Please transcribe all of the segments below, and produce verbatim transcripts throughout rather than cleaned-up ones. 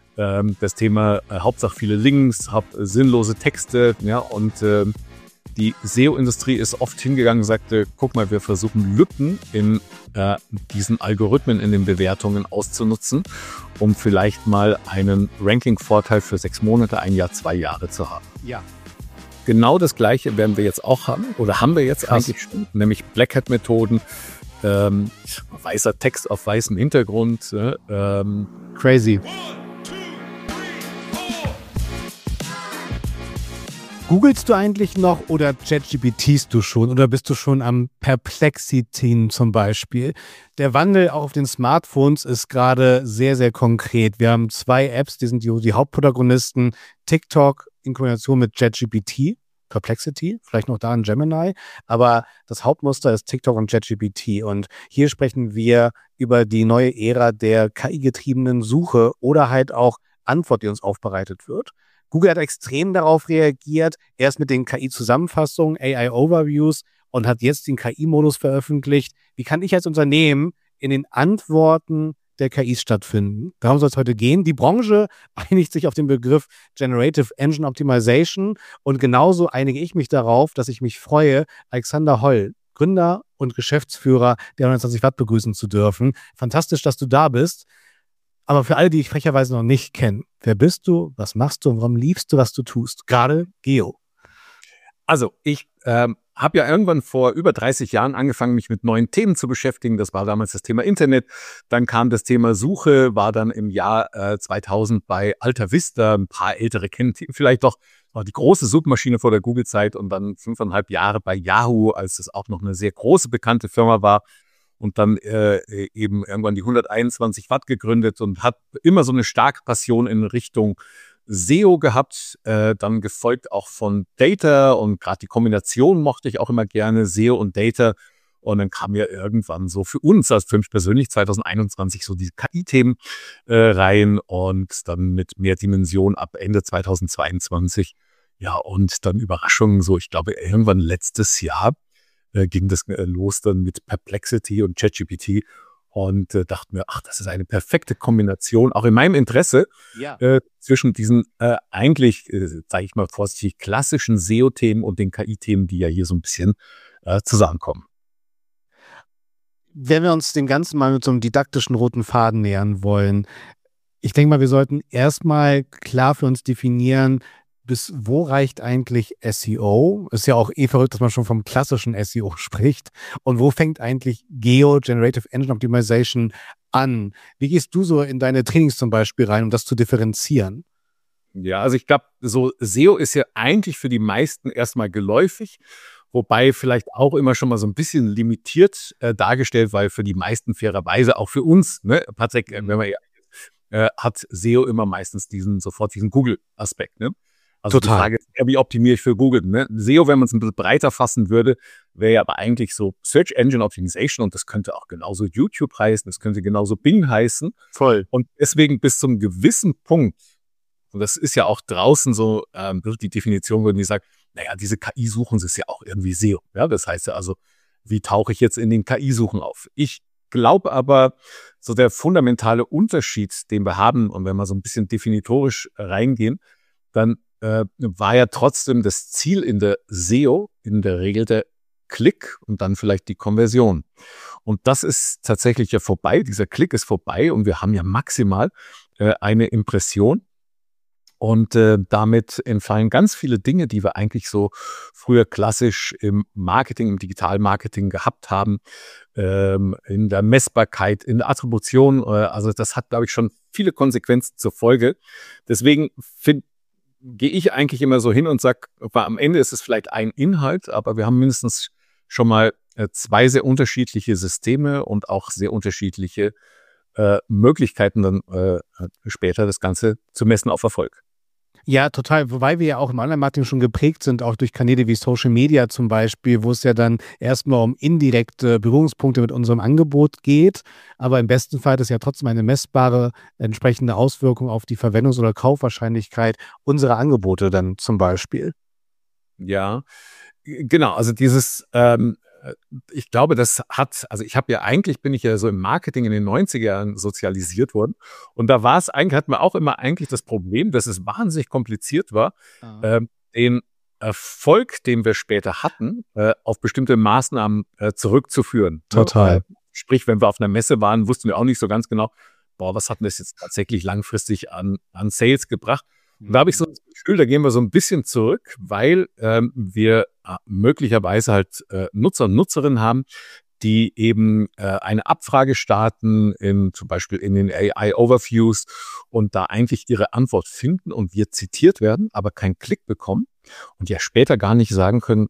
ähm, das Thema äh, Hauptsache viele Links, hab, äh, sinnlose Texte, ja, und äh, die S E O-Industrie ist oft hingegangen und sagte, guck mal, wir versuchen Lücken in äh, diesen Algorithmen, in den Bewertungen auszunutzen, um vielleicht mal einen Ranking-Vorteil für sechs Monate, ein Jahr, zwei Jahre zu haben. Ja. Genau das Gleiche werden wir jetzt auch haben, oder haben wir jetzt Krass. eigentlich schon, nämlich Black Hat-Methoden, ähm, weißer Text auf weißem Hintergrund. Äh, ähm, Crazy. Googlest du eigentlich noch oder ChatGPTst du schon oder bist du schon am Perplexity zum Beispiel? Der Wandel auch auf den Smartphones ist gerade sehr, sehr konkret. Wir haben zwei Apps, die sind die, die Hauptprotagonisten. TikTok in Kombination mit ChatGPT, Perplexity, vielleicht noch da ein Gemini. Aber das Hauptmuster ist TikTok und ChatGPT. Und hier sprechen wir über die neue Ära der K I-getriebenen Suche oder halt auch Antwort, die uns aufbereitet wird. Google hat extrem darauf reagiert, erst mit den K I-Zusammenfassungen, A I-Overviews und hat jetzt den K I-Modus veröffentlicht. Wie kann ich als Unternehmen in den Antworten der K Is stattfinden? Darum soll es heute gehen. Die Branche einigt sich auf den Begriff Generative Engine Optimization und genauso einige ich mich darauf, dass ich mich freue, Alexander Holl, Gründer und Geschäftsführer der hundertzwanzig Watt begrüßen zu dürfen. Fantastisch, dass du da bist. Aber für alle, die ich frecherweise noch nicht kenne, wer bist du, was machst du und warum liebst du, was du tust? Gerade Geo. Also ich ähm, habe ja irgendwann vor über dreißig Jahren angefangen, mich mit neuen Themen zu beschäftigen. Das war damals das Thema Internet. Dann kam das Thema Suche, war dann im Jahr äh, zweitausend bei Alta Vista. Ein paar Ältere kennen vielleicht doch, war die große Suchmaschine vor der Google-Zeit und dann fünfeinhalb Jahre bei Yahoo, als das auch noch eine sehr große, bekannte Firma war. Und dann äh, eben irgendwann die hunderteinundzwanzig Watt gegründet und hat immer so eine starke Passion in Richtung S E O gehabt, äh, dann gefolgt auch von Data und gerade die Kombination mochte ich auch immer gerne, S E O und Data. Und dann kam ja irgendwann so für uns als für mich persönlich zweitausendeinundzwanzig so diese K I-Themen äh, rein und dann mit mehr Dimension ab Ende zweitausendzweiundzwanzig. Ja, und dann Überraschungen so, ich glaube, irgendwann letztes Jahr äh, ging das äh, los dann mit Perplexity und ChatGPT und äh, dachte mir, ach, das ist eine perfekte Kombination, auch in meinem Interesse, Ja. äh, zwischen diesen äh, eigentlich, äh, sage ich mal vorsichtig, klassischen S E O-Themen und den K I-Themen, die ja hier so ein bisschen äh, zusammenkommen. Wenn wir uns dem Ganzen mal mit so einem didaktischen roten Faden nähern wollen, ich denke mal, wir sollten erstmal klar für uns definieren, bis wo reicht eigentlich S E O? Ist ja auch eh verrückt, dass man schon vom klassischen S E O spricht. Und wo fängt eigentlich Geo, Generative Engine Optimization, an? Wie gehst du so in deine Trainings zum Beispiel rein, um das zu differenzieren? Ja, also ich glaube, so S E O ist ja eigentlich für die meisten erstmal geläufig, wobei vielleicht auch immer schon mal so ein bisschen limitiert äh, dargestellt, weil für die meisten fairerweise, auch für uns, ne, Patrick, äh, wenn man ja, äh, hat S E O immer meistens diesen, sofort diesen Google-Aspekt, ne? Also Total. Die Frage ist eher, wie optimiere ich für Google? Ne? S E O, wenn man es ein bisschen breiter fassen würde, wäre ja aber eigentlich so Search Engine Optimization und das könnte auch genauso YouTube heißen, das könnte genauso Bing heißen. Voll. Und deswegen bis zum gewissen Punkt, und das ist ja auch draußen so ähm, die Definition, wenn die sagt, naja, diese K I-Suchen ist ja auch irgendwie S E O. Ja? Das heißt ja also, wie tauche ich jetzt in den K I-Suchen auf? Ich glaube aber, so der fundamentale Unterschied, den wir haben, und wenn wir so ein bisschen definitorisch reingehen, dann äh, war ja trotzdem das Ziel in der S E O in der Regel der Klick und dann vielleicht die Konversion. Und das ist tatsächlich ja vorbei. Dieser Klick ist vorbei und wir haben ja maximal äh, eine Impression. Und äh, damit entfallen ganz viele Dinge, die wir eigentlich so früher klassisch im Marketing, im Digitalmarketing gehabt haben, ähm, in der Messbarkeit, in der Attribution. Äh, also das hat, glaube ich, schon viele Konsequenzen zur Folge. Deswegen finde gehe ich eigentlich immer so hin und sage, am Ende ist es vielleicht ein Inhalt, aber wir haben mindestens schon mal äh, zwei sehr unterschiedliche Systeme und auch sehr unterschiedliche äh, Möglichkeiten, dann äh, später das Ganze zu messen auf Erfolg. Ja, total. Wobei wir ja auch im Online-Marketing schon geprägt sind, auch durch Kanäle wie Social Media zum Beispiel, wo es ja dann erstmal um indirekte Berührungspunkte mit unserem Angebot geht. Aber im besten Fall hat es ja trotzdem eine messbare, entsprechende Auswirkung auf die Verwendungs- oder Kaufwahrscheinlichkeit unserer Angebote dann zum Beispiel. Ja, genau. Also dieses, ähm, ich glaube, das hat, also ich habe ja eigentlich, bin ich ja so im Marketing in den neunziger Jahren sozialisiert worden. Und da war es eigentlich, hatten wir auch immer eigentlich das Problem, dass es wahnsinnig kompliziert war, Ah. äh, den Erfolg, den wir später hatten, äh, auf bestimmte Maßnahmen äh, zurückzuführen. Total. Äh, sprich, wenn wir auf einer Messe waren, wussten wir auch nicht so ganz genau, boah, was hat denn das jetzt tatsächlich langfristig an, an Sales gebracht? Und da habe ich so das Gefühl, da gehen wir so ein bisschen zurück, weil ähm, wir äh, möglicherweise halt äh, Nutzer und Nutzerinnen haben, die eben äh, eine Abfrage starten, in, zum Beispiel in den A I-Overviews und da eigentlich ihre Antwort finden und wir zitiert werden, aber keinen Klick bekommen und ja später gar nicht sagen können,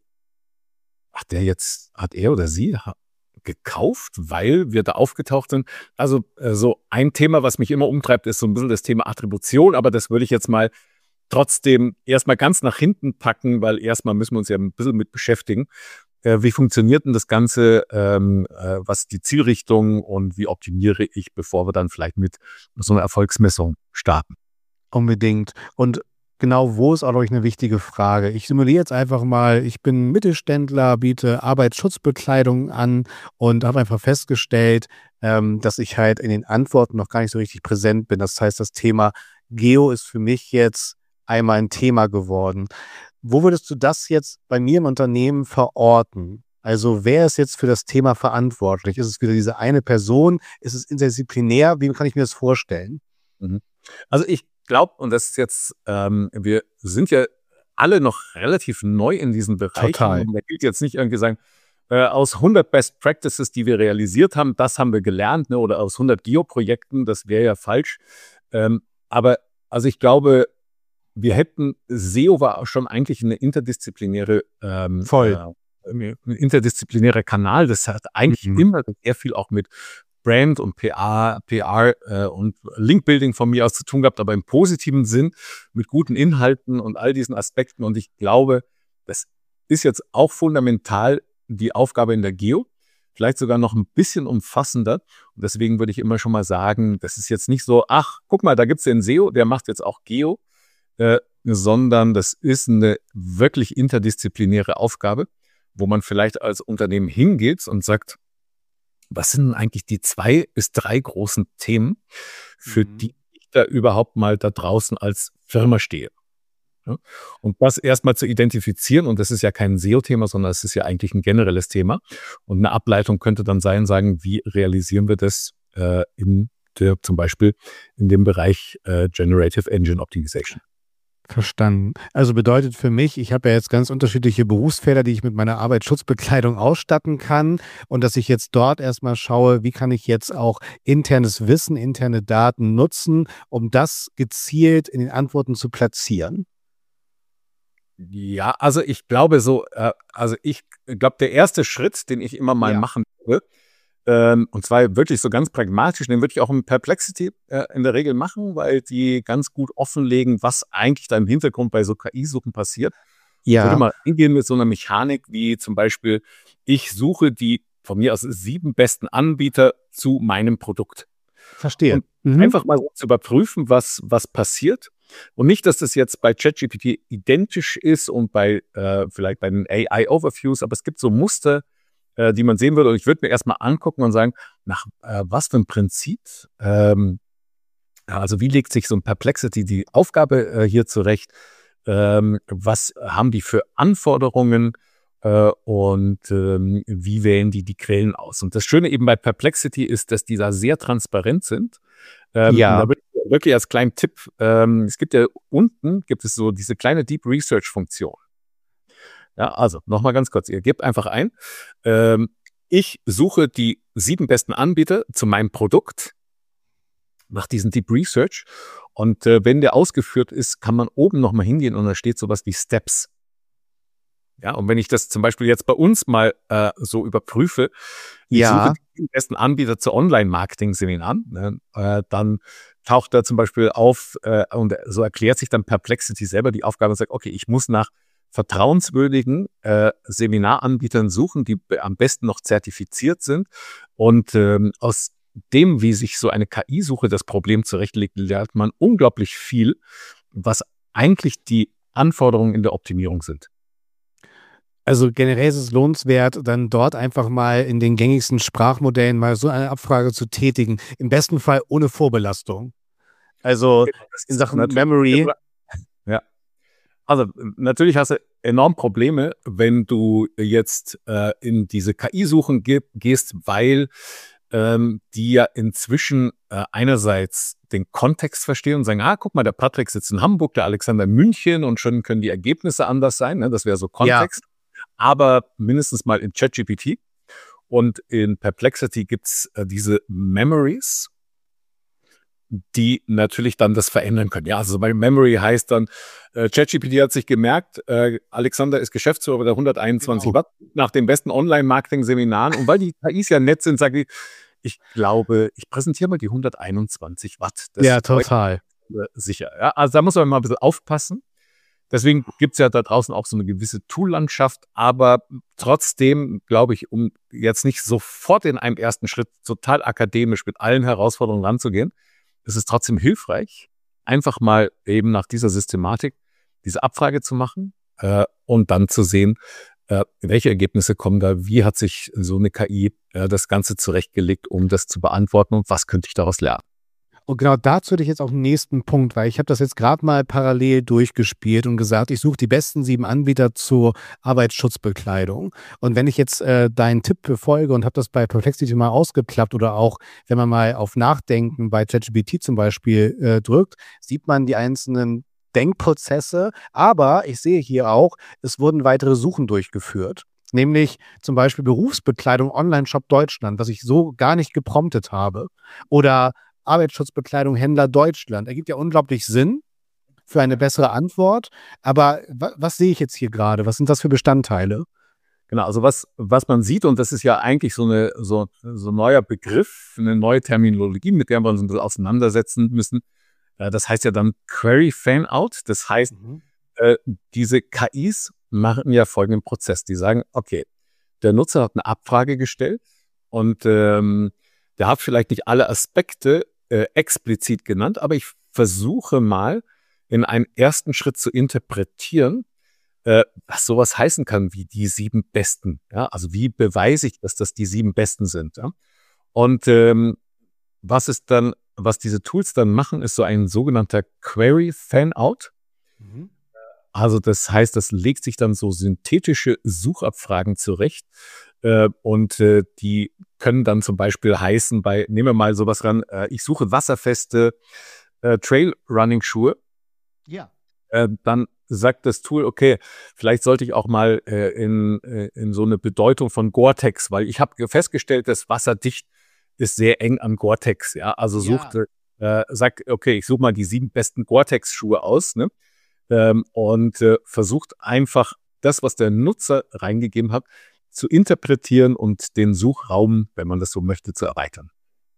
ach, der jetzt, hat er oder sie ha- gekauft, weil wir da aufgetaucht sind. Also äh, so ein Thema, was mich immer umtreibt, ist so ein bisschen das Thema Attribution, aber das würde ich jetzt mal trotzdem erstmal ganz nach hinten packen, weil erstmal müssen wir uns ja ein bisschen mit beschäftigen. Äh, wie funktioniert denn das Ganze, ähm, äh, was die Zielrichtung und wie optimiere ich, bevor wir dann vielleicht mit so einer Erfolgsmessung starten? Unbedingt. Und genau wo ist auch, glaube ich, eine wichtige Frage. Ich simuliere jetzt einfach mal, ich bin Mittelständler, biete Arbeitsschutzbekleidung an und habe einfach festgestellt, ähm, dass ich halt in den Antworten noch gar nicht so richtig präsent bin. Das heißt, das Thema Geo ist für mich jetzt einmal ein Thema geworden. Wo würdest du das jetzt bei mir im Unternehmen verorten? Also wer ist jetzt für das Thema verantwortlich? Ist es wieder diese eine Person? Ist es interdisziplinär? Wie kann ich mir das vorstellen? Mhm. Also ich glaube, und das ist jetzt, ähm, wir sind ja alle noch relativ neu in diesen Bereichen. Total. Und da gilt jetzt nicht irgendwie sagen, äh, aus hundert Best Practices, die wir realisiert haben, das haben wir gelernt, ne, oder aus hundert Geo-Projekten, das wäre ja falsch. Ähm, aber also ich glaube, wir hätten, S E O war schon eigentlich eine interdisziplinäre, ähm, Voll. äh, ein interdisziplinärer Kanal. Das hat eigentlich Mhm. immer sehr viel auch mit Brand und P R, P R äh, und Linkbuilding von mir aus zu tun gehabt, aber im positiven Sinn mit guten Inhalten und all diesen Aspekten. Und ich glaube, das ist jetzt auch fundamental die Aufgabe in der Geo, vielleicht sogar noch ein bisschen umfassender. Und deswegen würde ich immer schon mal sagen, das ist jetzt nicht so, ach, guck mal, da gibt es den S E O, der macht jetzt auch Geo, äh, sondern das ist eine wirklich interdisziplinäre Aufgabe, wo man vielleicht als Unternehmen hingeht und sagt, was sind denn eigentlich die zwei bis drei großen Themen, für Mhm. die ich da überhaupt mal da draußen als Firma stehe? Ja? Und das erstmal zu identifizieren, und das ist ja kein S E O-Thema, sondern es ist ja eigentlich ein generelles Thema. Und eine Ableitung könnte dann sein, sagen, wie realisieren wir das äh, in der, zum Beispiel in dem Bereich äh, Generative Engine Optimization. Verstanden. Also bedeutet für mich, ich habe ja jetzt ganz unterschiedliche Berufsfelder, die ich mit meiner Arbeitsschutzbekleidung ausstatten kann und dass ich jetzt dort erstmal schaue, wie kann ich jetzt auch internes Wissen, interne Daten nutzen, um das gezielt in den Antworten zu platzieren. Ja, also ich glaube so, äh, also ich glaube, der erste Schritt, den ich immer mal Ja. machen würde, ähm, und zwar wirklich so ganz pragmatisch, den würde ich auch in Perplexity äh, in der Regel machen, weil die ganz gut offenlegen, was eigentlich da im Hintergrund bei so K I-Suchen passiert. Ich würde Ja, mal hingehen mit so einer Mechanik wie zum Beispiel, ich suche die von mir aus sieben besten Anbieter zu meinem Produkt. verstehe. Und Mhm. einfach mal so zu überprüfen, was, was passiert. Und nicht, dass das jetzt bei ChatGPT identisch ist und bei äh, vielleicht bei den A I-Overviews, aber es gibt so Muster, äh, die man sehen würde. Und ich würde mir erstmal angucken und sagen, nach äh, was für ein Prinzip, ähm, ja, also wie legt sich so ein Perplexity die Aufgabe äh, hier zurecht? Ähm, was haben die für Anforderungen? Äh, und ähm, wie wählen die die Quellen aus? Und das Schöne eben bei Perplexity ist, dass die da sehr transparent sind. Ähm, Ja. und da würde ich wirklich als kleinen Tipp, ähm, es gibt ja unten, gibt es so diese kleine Deep Research Funktion. Ja, also nochmal ganz kurz, ihr gebt einfach ein, ähm, ich suche die sieben besten Anbieter zu meinem Produkt, mache diesen Deep Research und äh, wenn der ausgeführt ist, kann man oben nochmal hingehen und da steht sowas wie Steps. Ja, und wenn ich das zum Beispiel jetzt bei uns mal äh, so überprüfe, ich Ja. suche die besten Anbieter zu Online-Marketing-Seminaren, ne, äh, dann taucht da zum Beispiel auf äh, und so erklärt sich dann Perplexity selber die Aufgabe und sagt, okay, ich muss nach vertrauenswürdigen äh, Seminaranbietern suchen, die be- am besten noch zertifiziert sind. Und ähm, aus dem, wie sich so eine K I-Suche das Problem zurechtlegt, lernt man unglaublich viel, was eigentlich die Anforderungen in der Optimierung sind. Also generell ist es lohnenswert, dann dort einfach mal in den gängigsten Sprachmodellen mal so eine Abfrage zu tätigen. Im besten Fall ohne Vorbelastung. Also Genau, das in ist Sachen natürlich, Memory. ja. Also natürlich hast du enorm Probleme, wenn du jetzt äh, in diese K I-Suchen ge gehst, weil ähm, die ja inzwischen äh, einerseits den Kontext verstehen und sagen, ah, guck mal, der Patrick sitzt in Hamburg, der Alexander in München und schon können die Ergebnisse anders sein. Ne? Das wäre so Ja, Kontext. Aber mindestens mal in ChatGPT und in Perplexity gibt's äh, diese Memories, die natürlich dann das verändern können. Ja, also bei Memory heißt dann, äh, ChatGPT hat sich gemerkt, äh, Alexander ist Geschäftsführer der hunderteinundzwanzig genau. Watt nach den besten Online-Marketing-Seminaren. Und weil die K Is ja nett sind, sage ich, ich glaube, ich präsentiere mal die hunderteinundzwanzig Watt. Das Ja, freut total. mich sicher. Ja, also da muss man mal ein bisschen aufpassen. Deswegen gibt's ja da draußen auch so eine gewisse Tool-Landschaft, aber trotzdem glaube ich, um jetzt nicht sofort in einem ersten Schritt total akademisch mit allen Herausforderungen ranzugehen, ist es trotzdem hilfreich, einfach mal eben nach dieser Systematik diese Abfrage zu machen äh, und dann zu sehen, äh, welche Ergebnisse kommen da, wie hat sich so eine K I äh, das Ganze zurechtgelegt, um das zu beantworten und was könnte ich daraus lernen. Und genau dazu hätte ich jetzt auch einen nächsten Punkt, weil ich habe das jetzt gerade mal parallel durchgespielt und gesagt, ich suche die besten sieben Anbieter zur Arbeitsschutzbekleidung. Und wenn ich jetzt äh, deinen Tipp befolge und habe das bei Perplexity mal ausgeklappt oder auch, wenn man mal auf Nachdenken bei ChatGPT zum Beispiel äh, drückt, sieht man die einzelnen Denkprozesse. Aber ich sehe hier auch, es wurden weitere Suchen durchgeführt. Nämlich zum Beispiel Berufsbekleidung Online-Shop Deutschland, was ich so gar nicht gepromptet habe. Oder Arbeitsschutzbekleidung Händler Deutschland. Ergibt ja unglaublich Sinn für eine bessere Antwort. Aber wa was sehe ich jetzt hier gerade? Was sind das für Bestandteile? Genau, also was, was man sieht, und das ist ja eigentlich so eine so, so ein neuer Begriff, eine neue Terminologie, mit der wir uns ein bisschen auseinandersetzen müssen. Äh, das heißt ja dann Query Fan-Out. Das heißt, Mhm. äh, diese K Is machen ja folgenden Prozess. Die sagen, okay, der Nutzer hat eine Abfrage gestellt und ähm, der hat vielleicht nicht alle Aspekte äh, explizit genannt, aber ich versuche mal in einem ersten Schritt zu interpretieren, äh, was sowas heißen kann wie die sieben Besten. Ja? Also wie beweise ich, dass das die sieben Besten sind? Ja? Und ähm, was ist dann, was diese Tools dann machen, ist so ein sogenannter Query Fan-Out. Mhm. Also das heißt, das legt sich dann so synthetische Suchabfragen zurecht. Äh, und äh, die können dann zum Beispiel heißen, bei, nehmen wir mal sowas ran, äh, ich suche wasserfeste äh, Trail-Running-Schuhe. Ja. Äh, dann sagt das Tool, okay, vielleicht sollte ich auch mal äh, in, äh, in so eine Bedeutung von Gore-Tex, weil ich habe festgestellt, dass wasserdicht ist sehr eng an Gore-Tex. Ja, also sucht, Ja. äh, sagt, okay, ich suche mal die sieben besten Gore-Tex-Schuhe aus, ne? Ähm, und äh, versucht einfach das, was der Nutzer reingegeben hat, zu interpretieren und den Suchraum, wenn man das so möchte, zu erweitern.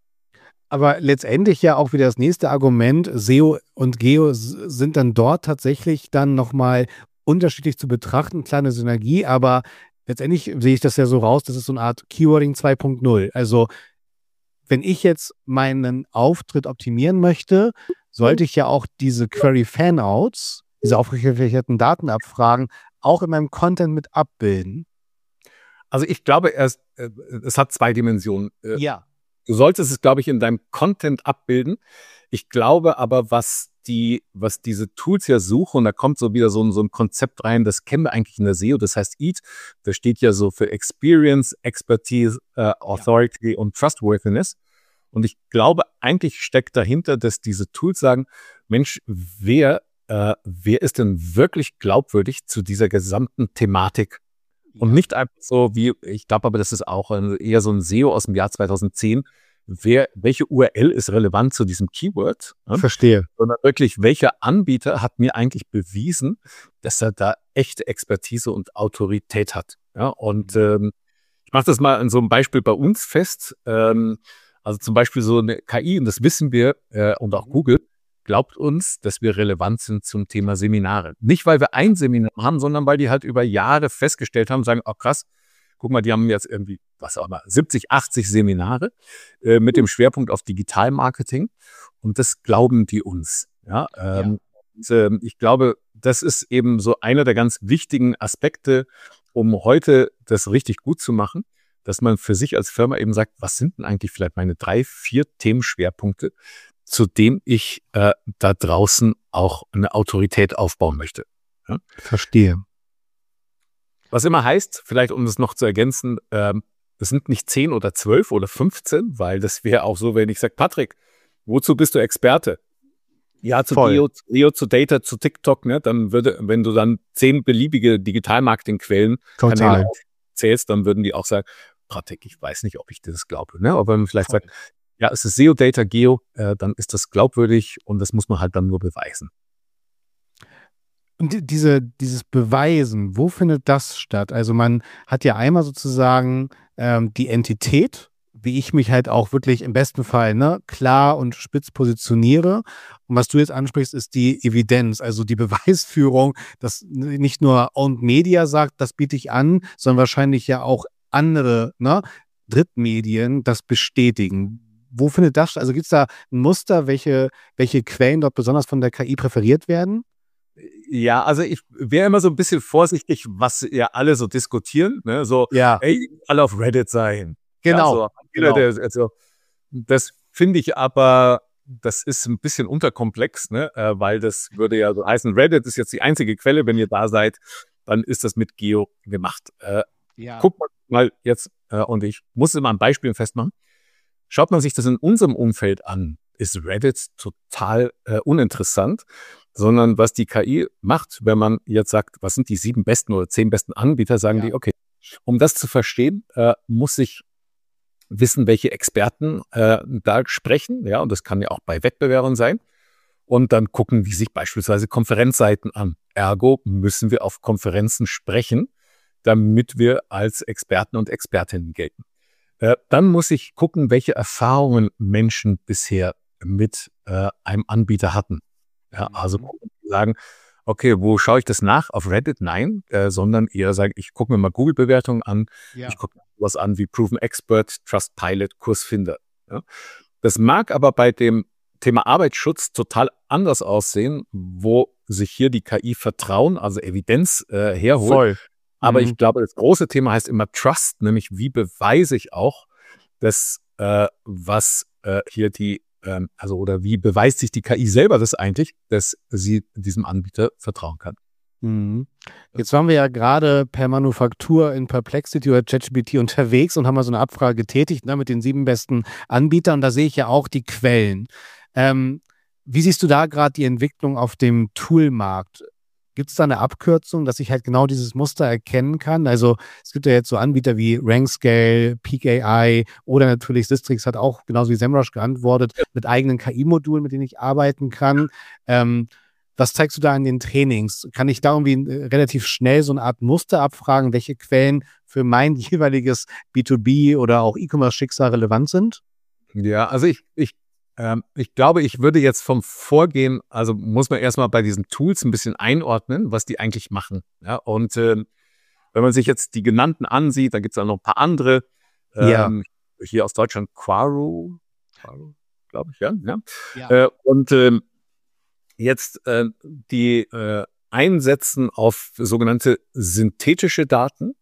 Aber letztendlich ja auch wieder das nächste Argument, S E O und Geo s sind dann dort tatsächlich dann noch mal unterschiedlich zu betrachten, kleine Synergie, aber letztendlich sehe ich das ja so raus, das ist so eine Art Keywording zwei Punkt null. Also, wenn ich jetzt meinen Auftritt optimieren möchte, sollte ich ja auch diese Query Fanouts, diese aufgefächerten Datenabfragen auch in meinem Content mit abbilden. Also ich glaube, erst, äh, es hat zwei Dimensionen. Äh, Ja. Du solltest es, glaube ich, in deinem Content abbilden. Ich glaube aber, was die, was diese Tools ja suchen, und da kommt so wieder so ein, so ein Konzept rein, das kennen wir eigentlich in der S E O, das heißt E A T, das steht ja so für Experience, Expertise, äh, Authority und Trustworthiness. Und ich glaube, eigentlich steckt dahinter, dass diese Tools sagen, Mensch, wer, äh, wer ist denn wirklich glaubwürdig zu dieser gesamten Thematik? Und Ja. nicht einfach so wie, ich glaube aber, das ist auch ein, eher so ein S E O aus dem Jahr zweitausendzehn. Wer, welche U R L ist relevant zu diesem Keyword? Ja? Verstehe. Sondern wirklich, welcher Anbieter hat mir eigentlich bewiesen, dass er da echte Expertise und Autorität hat? Ja, und ähm, ich mache das mal an so einem Beispiel bei uns fest. Ähm, also zum Beispiel so eine K I, und das wissen wir, äh, und auch Mhm. Google, glaubt uns, dass wir relevant sind zum Thema Seminare. Nicht, weil wir ein Seminar haben, sondern weil die halt über Jahre festgestellt haben, sagen, oh krass, guck mal, die haben jetzt irgendwie, was auch immer, siebzig, achtzig Seminare äh, mit dem Schwerpunkt auf Digitalmarketing. Und das glauben die uns. Ja, ähm, und, ähm, ich glaube, das ist eben so einer der ganz wichtigen Aspekte, um heute das richtig gut zu machen, dass man für sich als Firma eben sagt, was sind denn eigentlich vielleicht meine drei, vier Themenschwerpunkte, zu denen ich äh, da draußen auch eine Autorität aufbauen möchte. Ja? Verstehe. Was immer heißt, vielleicht um es noch zu ergänzen, ähm, das sind nicht zehn oder zwölf oder fünfzehn, weil das wäre auch so, wenn ich sage, Patrick, wozu bist du Experte? Ja, zu Voll. Geo, Geo, zu Data, zu TikTok, ne? Dann würde, wenn du dann zehn beliebige Digital-Marketing-Quellen Total. zählst, dann würden die auch sagen, Patrick, ich weiß nicht, ob ich das glaube. Ne? Aber wenn man vielleicht Voll. sagt, ja, es ist S E O, Data, Geo, äh, dann ist das glaubwürdig und das muss man halt dann nur beweisen. Und die- diese, dieses Beweisen, wo findet das statt? Also man hat ja einmal sozusagen ähm, die Entität, wie ich mich halt auch wirklich im besten Fall ne, klar und spitz positioniere. Und was du jetzt ansprichst, ist die Evidenz, also die Beweisführung, dass nicht nur Owned Media sagt, das biete ich an, sondern wahrscheinlich ja auch andere ne, Drittmedien das bestätigen. Wo findet das statt? Also gibt es da ein Muster, welche, welche Quellen dort besonders von der K I präferiert werden? Ja, also ich wäre immer so ein bisschen vorsichtig, was ja alle so diskutieren. Ne? So, Ja, ey, alle auf Reddit sein. Ja, genau. so, jeder, genau. der, also, das finde ich aber, das ist ein bisschen unterkomplex, ne? äh, weil das würde ja so heißen, Reddit ist jetzt die einzige Quelle, wenn ihr da seid, dann ist das mit Geo gemacht. Äh, Ja. guck mal, mal jetzt, äh, und ich muss es mal an Beispielen festmachen. Schaut man sich das in unserem Umfeld an, ist Reddit total äh, uninteressant, sondern was die K I macht, wenn man jetzt sagt, was sind die sieben besten oder zehn besten Anbieter, sagen Ja. die, okay, um das zu verstehen, äh, muss ich wissen, welche Experten äh, da sprechen, ja, und das kann ja auch bei Wettbewerbern sein. Und dann gucken die sich beispielsweise Konferenzseiten an. Ergo müssen wir auf Konferenzen sprechen, damit wir als Experten und Expertinnen gelten. Äh, dann muss ich gucken, welche Erfahrungen Menschen bisher mit äh, einem Anbieter hatten. Ja, also Mhm. sagen, okay, wo schaue ich das nach? Auf Reddit? Nein, äh, sondern eher sagen, ich gucke mir mal Google-Bewertungen an, Ja. ich gucke mir was an wie Proven Expert, Trustpilot, Kursfinder. Ja. Das mag aber bei dem Thema Arbeitsschutz total anders aussehen, wo sich hier die K I Vertrauen, also Evidenz äh, herholt. Voll. Aber Mhm. ich glaube, das große Thema heißt immer Trust, nämlich wie beweise ich auch, dass äh, was äh, hier die, ähm, also oder wie beweist sich die K I selber das eigentlich, dass sie diesem Anbieter vertrauen kann. Mhm. Jetzt waren wir ja gerade per Manufaktur in Perplexity oder ChatGPT unterwegs und haben mal so eine Abfrage getätigt ne, mit den sieben besten Anbietern. Da sehe ich ja auch die Quellen. Ähm, wie siehst du da gerade die Entwicklung auf dem Toolmarkt? Gibt es da eine Abkürzung, dass ich halt genau dieses Muster erkennen kann? Also es gibt ja jetzt so Anbieter wie Rankscale, Peak A I oder natürlich Sistrix hat auch, genauso wie SEMrush geantwortet, mit eigenen K I-Modulen, mit denen ich arbeiten kann. Ähm, was zeigst du da in den Trainings? Kann ich da irgendwie äh, relativ schnell so eine Art Muster abfragen, welche Quellen für mein jeweiliges B zwei B oder auch E-Commerce-Schicksal relevant sind? Ja, also ich, ich, ähm, ich glaube, ich würde jetzt vom Vorgehen, also muss man erstmal bei diesen Tools ein bisschen einordnen, was die eigentlich machen. Ja, und ähm, wenn man sich jetzt die genannten ansieht, da gibt es auch noch ein paar andere. Ja. Ähm, hier aus Deutschland Quaro, Quaro glaube ich, ja. ja. Ja. Äh, und ähm, jetzt äh, die äh, einsetzen auf sogenannte synthetische Daten,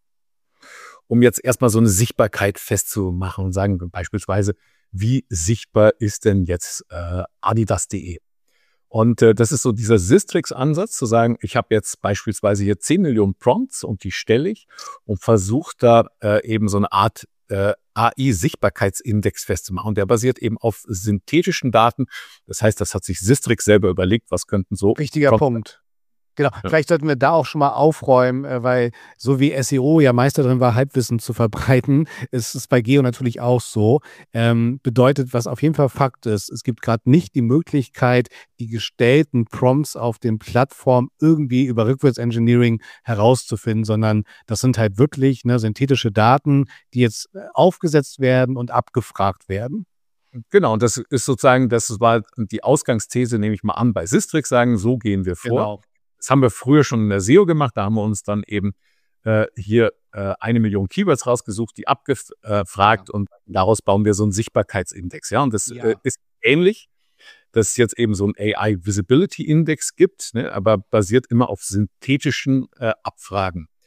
um jetzt erstmal so eine Sichtbarkeit festzumachen und sagen beispielsweise, wie sichtbar ist denn jetzt äh, adidas punkt de? Und äh, das ist so dieser Sistrix-Ansatz, zu sagen, ich habe jetzt beispielsweise hier zehn Millionen Prompts und die stelle ich und versuche da äh, eben so eine Art äh, A I-Sichtbarkeitsindex festzumachen. Und der basiert eben auf synthetischen Daten. Das heißt, das hat sich Sistrix selber überlegt, was könnten so Wichtiger Prompts- Punkt. Genau, Ja. vielleicht sollten wir da auch schon mal aufräumen, äh, weil so wie S E O ja Meister drin war, Halbwissen zu verbreiten, ist es bei Geo natürlich auch so. Ähm, bedeutet, was auf jeden Fall Fakt ist, es gibt gerade nicht die Möglichkeit, die gestellten Prompts auf den Plattformen irgendwie über Rückwärtsengineering herauszufinden, sondern das sind halt wirklich ne, synthetische Daten, die jetzt äh, aufgesetzt werden und abgefragt werden. Genau, und das ist sozusagen, das war die Ausgangsthese, nehme ich mal an, bei Sistrix sagen, so gehen wir vor. Das haben wir früher schon in der S E O gemacht. Da haben wir uns dann eben äh, hier äh, eine Million Keywords rausgesucht, die abgefragt Ja. und daraus bauen wir so einen Sichtbarkeitsindex. Ja, und das Ja. äh, ist ähnlich, dass es jetzt eben so einen A I Visibility Index gibt, ne, aber basiert immer auf synthetischen äh, Abfragen.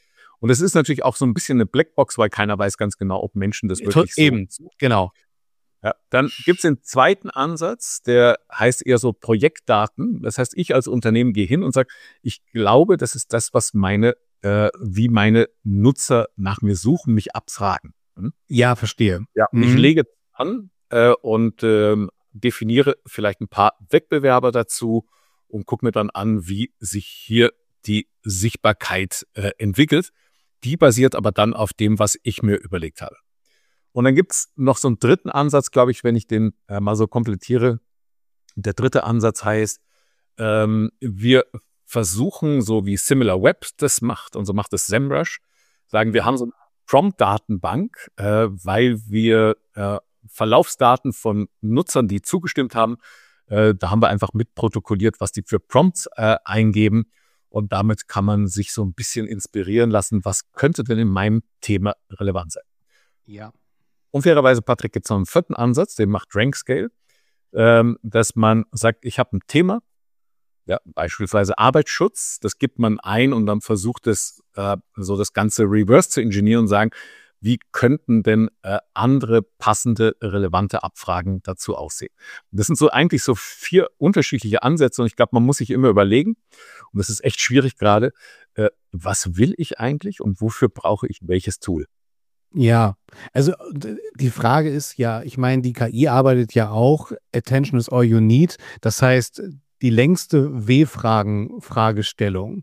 Und es ist natürlich auch so ein bisschen eine Blackbox, weil keiner weiß ganz genau, ob Menschen das wirklich so. Eben, genau. Ja, dann gibt es den zweiten Ansatz, der heißt eher so Projektdaten. Das heißt, ich als Unternehmen gehe hin und sage, ich glaube, das ist das, was meine, äh, wie meine Nutzer nach mir suchen, mich abfragen. Hm? Ja, verstehe. Ja, Mhm. ich lege an äh, und ähm, definiere vielleicht ein paar Wettbewerber dazu und gucke mir dann an, wie sich hier die Sichtbarkeit äh, entwickelt. Die basiert aber dann auf dem, was ich mir überlegt habe. Und dann gibt's noch so einen dritten Ansatz, glaube ich, wenn ich den äh, mal so komplettiere. Der dritte Ansatz heißt, ähm, wir versuchen, so wie SimilarWeb das macht, und so macht es SEMrush, sagen, wir haben so eine Prompt-Datenbank, äh, weil wir äh, Verlaufsdaten von Nutzern, die zugestimmt haben, äh, da haben wir einfach mitprotokolliert, was die für Prompts äh, eingeben. Und damit kann man sich so ein bisschen inspirieren lassen, was könnte denn in meinem Thema relevant sein. Ja. Und fairerweise, Patrick, gibt es noch einen vierten Ansatz, den macht RankScale, ähm, dass man sagt, ich habe ein Thema, ja, beispielsweise Arbeitsschutz, das gibt man ein und dann versucht es, äh, so das Ganze reverse zu engineeren und sagen, wie könnten denn äh, andere passende, relevante Abfragen dazu aussehen. Das sind so eigentlich so vier unterschiedliche Ansätze und ich glaube, man muss sich immer überlegen, und das ist echt schwierig gerade, äh, was will ich eigentlich und wofür brauche ich welches Tool? Ja, also d- die Frage ist ja, ich meine, die K I arbeitet ja auch, Attention is all you need. Das heißt, die längste W-Fragen-Fragestellung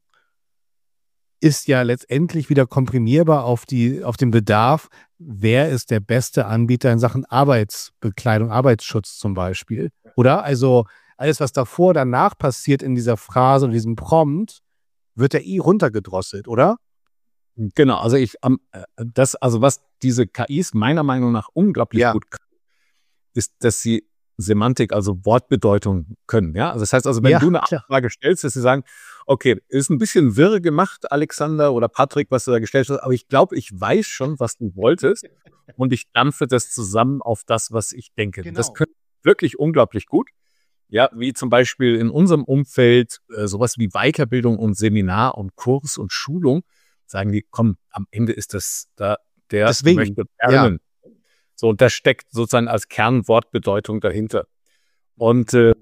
ist ja letztendlich wieder komprimierbar auf die, auf den Bedarf, wer ist der beste Anbieter in Sachen Arbeitsbekleidung, Arbeitsschutz zum Beispiel. Oder? Also alles, was davor, danach passiert in dieser Phrase und diesem Prompt, wird ja eh runtergedrosselt, oder? Genau, also ich, am, äh, das, also was diese K Is meiner Meinung nach unglaublich Ja. gut können, ist, dass sie Semantik, also Wortbedeutung können. Ja, also das heißt, also wenn Ja, du eine klar. Frage stellst, dass sie sagen, okay, ist ein bisschen wirr gemacht, Alexander oder Patrick, was du da gestellt hast, aber ich glaube, ich weiß schon, was du wolltest und ich dampfe das zusammen auf das, was ich denke. Das Genau. können wirklich unglaublich gut. Ja, wie zum Beispiel in unserem Umfeld äh, sowas wie Weiterbildung und Seminar und Kurs und Schulung, sagen die, komm, am Ende ist das da, der Deswegen, möchte lernen. So, und das steckt sozusagen als Kernwortbedeutung dahinter. Und äh,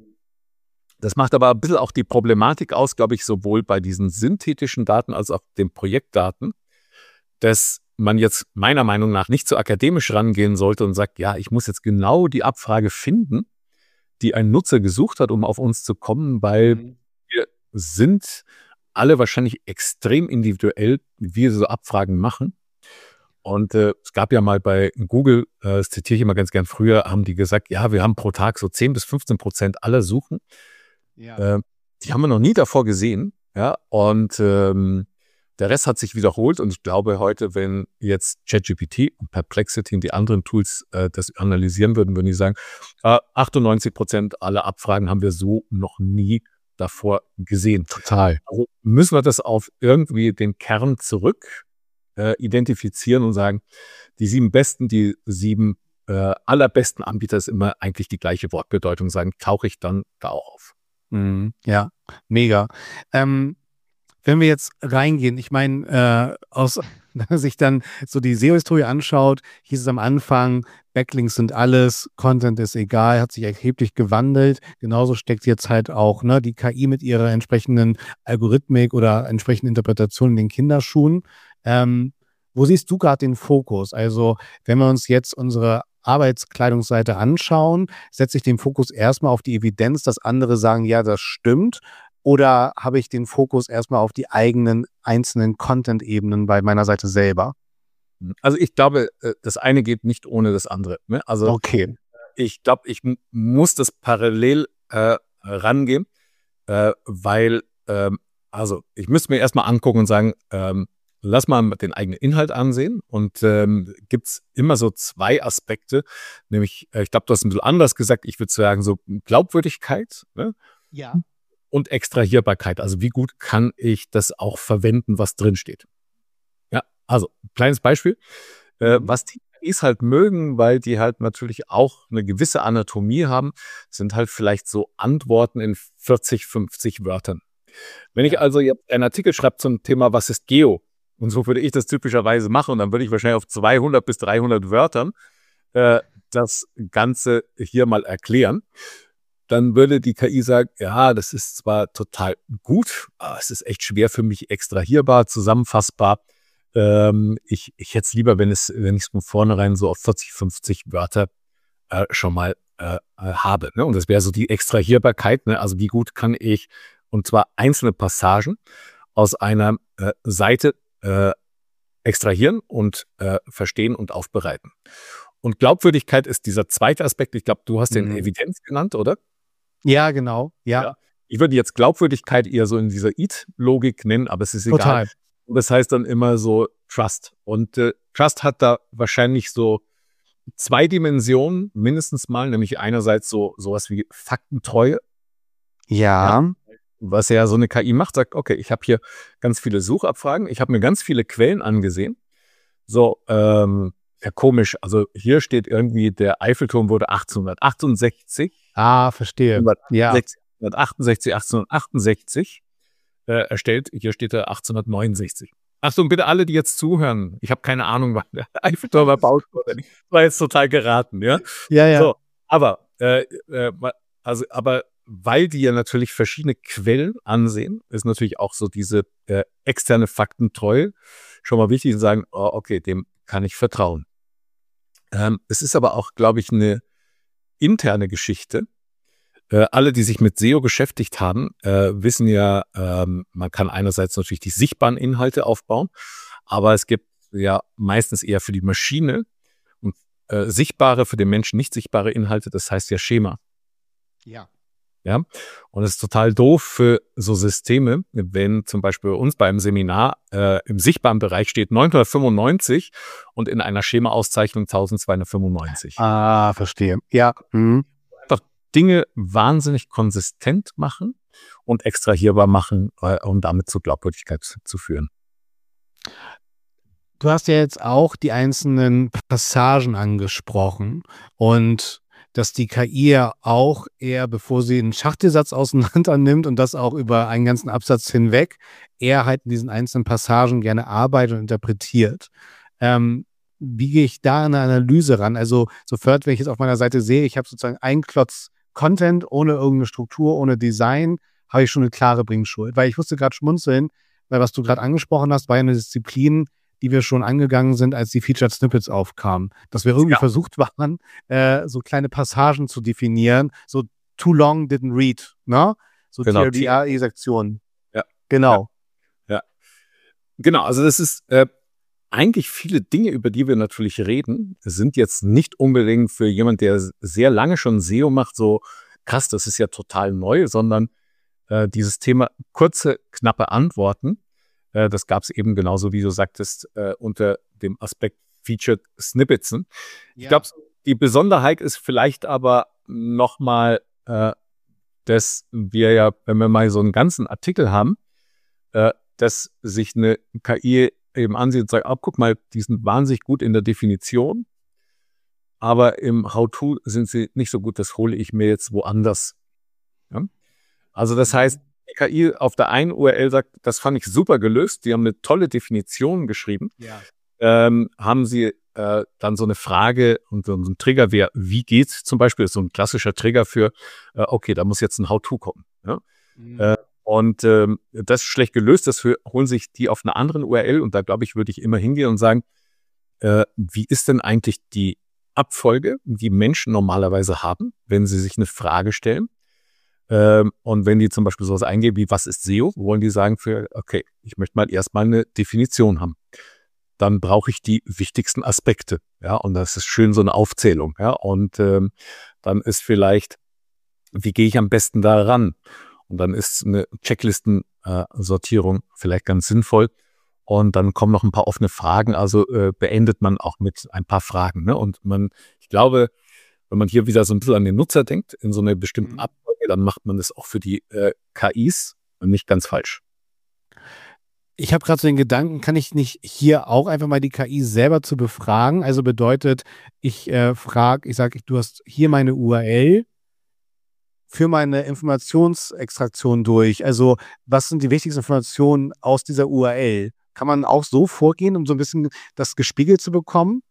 das macht aber ein bisschen auch die Problematik aus, glaube ich, sowohl bei diesen synthetischen Daten als auch den Projektdaten, dass man jetzt meiner Meinung nach nicht so akademisch rangehen sollte und sagt, ja, ich muss jetzt genau die Abfrage finden, die ein Nutzer gesucht hat, um auf uns zu kommen, weil Mhm. wir sind alle wahrscheinlich extrem individuell, wie wir so Abfragen machen. Und äh, es gab ja mal bei Google, äh, das zitiere ich immer ganz gern, früher haben die gesagt, ja, wir haben pro Tag so zehn bis fünfzehn Prozent aller Suchen. Ja. Äh, die haben wir noch nie davor gesehen. Ja, und ähm, der Rest hat sich wiederholt. Und ich glaube heute, wenn jetzt ChatGPT und Perplexity und die anderen Tools äh, das analysieren würden, würden die sagen, äh, achtundneunzig Prozent aller Abfragen haben wir so noch nie davor gesehen. Total. Also müssen wir das auf irgendwie den Kern zurück äh, identifizieren und sagen, die sieben besten, die sieben äh, allerbesten Anbieter ist immer eigentlich die gleiche Wortbedeutung, sagen, tauche ich dann da auch auf. Mhm. Ja, mega. Ähm, wenn wir jetzt reingehen, ich meine, äh, aus wenn man sich dann so die S E O-Historie anschaut, hieß es am Anfang, Backlinks sind alles, Content ist egal, hat sich erheblich gewandelt. Genauso steckt jetzt halt auch ne, die K I mit ihrer entsprechenden Algorithmik oder entsprechenden Interpretation in den Kinderschuhen. Ähm, wo siehst du gerade den Fokus? Also, wenn wir uns jetzt unsere Arbeitskleidungsseite anschauen, setze ich den Fokus erstmal auf die Evidenz, dass andere sagen, ja, das stimmt. Oder habe ich den Fokus erstmal auf die eigenen einzelnen Content-Ebenen bei meiner Seite selber? Also ich glaube, äh, das eine geht nicht ohne das andere. Ne? Also Okay. ich glaube, ich m- muss das parallel äh, rangehen, äh, weil, ähm, also ich müsste mir erstmal angucken und sagen, ähm, lass mal den eigenen Inhalt ansehen. Und ähm, gibt es immer so zwei Aspekte, nämlich, äh, ich glaube, du hast ein bisschen anders gesagt, ich würde sagen, so Glaubwürdigkeit, ne? Ja. Und Extrahierbarkeit. Also wie gut kann ich das auch verwenden, was drin steht? Ja, also kleines Beispiel, äh, Mhm. was die K Is halt mögen, weil die halt natürlich auch eine gewisse Anatomie haben, sind halt vielleicht so Antworten in vierzig, fünfzig Wörtern. Wenn ich Ja. also jetzt einen Artikel schreibe zum Thema, was ist Geo? Und so würde ich das typischerweise machen. Und dann würde ich wahrscheinlich auf zweihundert bis dreihundert Wörtern äh, das Ganze hier mal erklären. Dann würde die K I sagen, ja, das ist zwar total gut, aber es ist echt schwer für mich extrahierbar, zusammenfassbar. Ähm, ich ich hätte es lieber, wenn es, wenn ich es von vornherein so auf vierzig, fünfzig Wörter äh, schon mal äh, äh, habe. Ne? Und das wäre so die Extrahierbarkeit. Ne? Also wie gut kann ich, und zwar einzelne Passagen aus einer äh, Seite äh, extrahieren und äh, verstehen und aufbereiten. Und Glaubwürdigkeit ist dieser zweite Aspekt. Ich glaube, du hast den Mhm. Evidenz genannt, oder? Ja, genau. Ja, Ja. Ich würde jetzt Glaubwürdigkeit eher so in dieser Eat-Logik nennen, aber es ist egal. total. Und das heißt dann immer so Trust. Und äh, Trust hat da wahrscheinlich so zwei Dimensionen mindestens mal, nämlich einerseits so sowas wie Faktentreue, Ja. was ja so eine K I macht, sagt, okay, ich habe hier ganz viele Suchabfragen, ich habe mir ganz viele Quellen angesehen. So, ähm, ja komisch, also hier steht irgendwie, der Eiffelturm wurde achtzehnhundertachtundsechzig, Ah, verstehe. Ja. achtzehnhundertachtundsechzig, achtzehnhundertachtundachtzig äh, erstellt. Hier steht er achtzehnhundertneunundsechzig. Achtung, bitte alle, die jetzt zuhören. Ich habe keine Ahnung, wann der Eiffelturm erbaut wurde. Das war jetzt total geraten, ja. Ja, ja. So, aber, äh, äh, also, aber weil die ja natürlich verschiedene Quellen ansehen, ist natürlich auch so diese äh, externe Faktentreue schon mal wichtig zu sagen, oh, okay, dem kann ich vertrauen. Ähm, es ist aber auch, glaube ich, eine interne Geschichte. Äh, alle, die sich mit S E O beschäftigt haben, äh, wissen ja, ähm, man kann einerseits natürlich die sichtbaren Inhalte aufbauen, aber es gibt ja meistens eher für die Maschine und äh, sichtbare, für den Menschen nicht sichtbare Inhalte, das heißt ja Schema. Ja. Ja, und es ist total doof für so Systeme, wenn zum Beispiel bei uns beim Seminar äh, im sichtbaren Bereich steht neunhundertfünfundneunzig und in einer Schema-Auszeichnung eintausendzweihundertfünfundneunzig. Ah, verstehe. Ja. Mhm. Einfach Dinge wahnsinnig konsistent machen und extrahierbar machen, äh, um damit zur Glaubwürdigkeit zu führen. Du hast ja jetzt auch die einzelnen Passagen angesprochen und dass die K I ja auch eher, bevor sie einen Schachtelsatz auseinander nimmt und das auch über einen ganzen Absatz hinweg, eher halt in diesen einzelnen Passagen gerne arbeitet und interpretiert. Ähm, wie gehe ich da in eine Analyse ran? Also sofort, wenn ich jetzt auf meiner Seite sehe, ich habe sozusagen einen Klotz Content ohne irgendeine Struktur, ohne Design, habe ich schon eine klare Bringschuld. Weil ich musste gerade schmunzeln, weil was du gerade angesprochen hast, war ja eine Disziplin, die wir schon angegangen sind, als die Featured Snippets aufkamen. Dass wir irgendwie Ja. versucht waren, äh, so kleine Passagen zu definieren, so too long didn't read, ne? So Genau, T R D R-Sektionen. Ja. Genau. Genau, also das ist äh, eigentlich viele Dinge, über die wir natürlich reden, sind jetzt nicht unbedingt für jemand, der sehr lange schon S E O macht, so krass, das ist ja total neu, sondern äh, dieses Thema kurze, knappe Antworten, äh, das gab es eben genauso, wie du sagtest, äh, unter dem Aspekt Featured Snippets. Ich glaube, die Besonderheit ist vielleicht aber nochmal, äh, dass wir ja, wenn wir mal so einen ganzen Artikel haben, äh, dass sich eine K I eben ansieht und sagt, oh, guck mal, die sind wahnsinnig gut in der Definition, aber im How-To sind sie nicht so gut, das hole ich mir jetzt woanders. Ja? Also das heißt, die K I auf der einen U R L sagt, das fand ich super gelöst, die haben eine tolle Definition geschrieben, Ja. ähm, haben sie äh, dann so eine Frage und so ein Trigger, wer, wie geht's zum Beispiel, ist so ein klassischer Trigger für, äh, okay, da muss jetzt ein How-To kommen. Ja? Mhm. Äh, Und ähm, das ist schlecht gelöst, das hö- holen sich die auf einer anderen U R L und da, glaube ich, würde ich immer hingehen und sagen, äh, wie ist denn eigentlich die Abfolge, die Menschen normalerweise haben, wenn sie sich eine Frage stellen? Ähm, und wenn die zum Beispiel sowas eingeben wie, was ist S E O, wollen die sagen für, okay, ich möchte mal erstmal eine Definition haben. Dann brauche ich die wichtigsten Aspekte, ja, und das ist schön so eine Aufzählung, ja, und ähm, dann ist vielleicht, wie gehe ich am besten da ran? Und dann ist eine Checklistensortierung vielleicht ganz sinnvoll. Und dann kommen noch ein paar offene Fragen. Also äh, beendet man auch mit ein paar Fragen. Ne? Und man, ich glaube, wenn man hier wieder so ein bisschen an den Nutzer denkt, in so einer bestimmten Mhm. Abfolge, dann macht man das auch für die äh, K Is nicht ganz falsch. Ich habe gerade so den Gedanken, kann ich nicht hier auch einfach mal die K I selber zu befragen? Also bedeutet, ich äh, frage, ich sage, du hast hier meine U R L, für meine Informationsextraktion durch. Also was sind die wichtigsten Informationen aus dieser U R L? Kann man auch so vorgehen, um so ein bisschen das gespiegelt zu bekommen?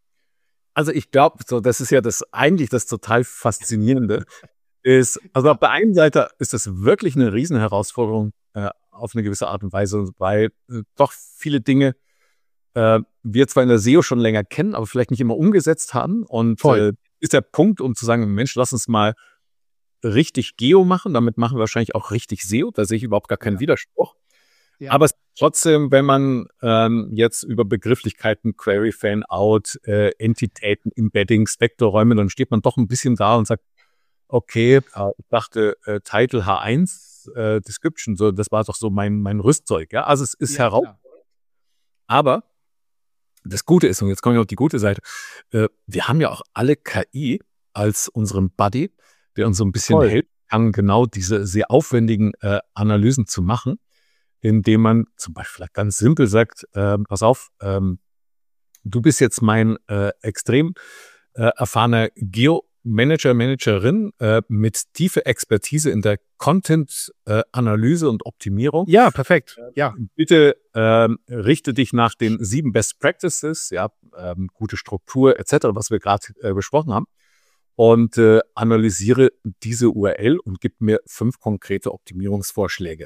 Also ich glaube, so, das ist ja das eigentlich das total Faszinierende. Ist, also auf der einen Seite ist das wirklich eine Riesenherausforderung äh, auf eine gewisse Art und Weise, weil äh, doch viele Dinge äh, wir zwar in der S E O schon länger kennen, aber vielleicht nicht immer umgesetzt haben. Und Voll. äh, ist der Punkt, um zu sagen, Mensch, lass uns mal richtig Geo machen. Damit machen wir wahrscheinlich auch richtig S E O. Da sehe ich überhaupt gar keinen Ja. Widerspruch. Ja. Aber es ist trotzdem, wenn man ähm, jetzt über Begrifflichkeiten, Query, Fan-Out, äh, Entitäten, Embeddings, Vektorräume, dann steht man doch ein bisschen da und sagt, okay, äh, ich dachte, äh, Title H eins, äh, Description, so, das war doch so mein, mein Rüstzeug. Ja? Also es ist Ja, heraus. klar. Aber das Gute ist, und jetzt komme ich auf die gute Seite, äh, wir haben ja auch alle K I als unseren Buddy, der uns so ein bisschen Voll. helfen kann, genau diese sehr aufwendigen äh, Analysen zu machen, indem man zum Beispiel ganz simpel sagt, ähm, pass auf, ähm, du bist jetzt mein äh, extrem äh, erfahrener Geo-Manager, Managerin äh, mit tiefer Expertise in der Content-Analyse und Optimierung. Ja, perfekt. Ja. Bitte ähm, richte dich nach den sieben Best Practices, ja, ähm, gute Struktur et cetera, was wir gerade äh, besprochen haben, und äh, analysiere diese U R L und gib mir fünf konkrete Optimierungsvorschläge.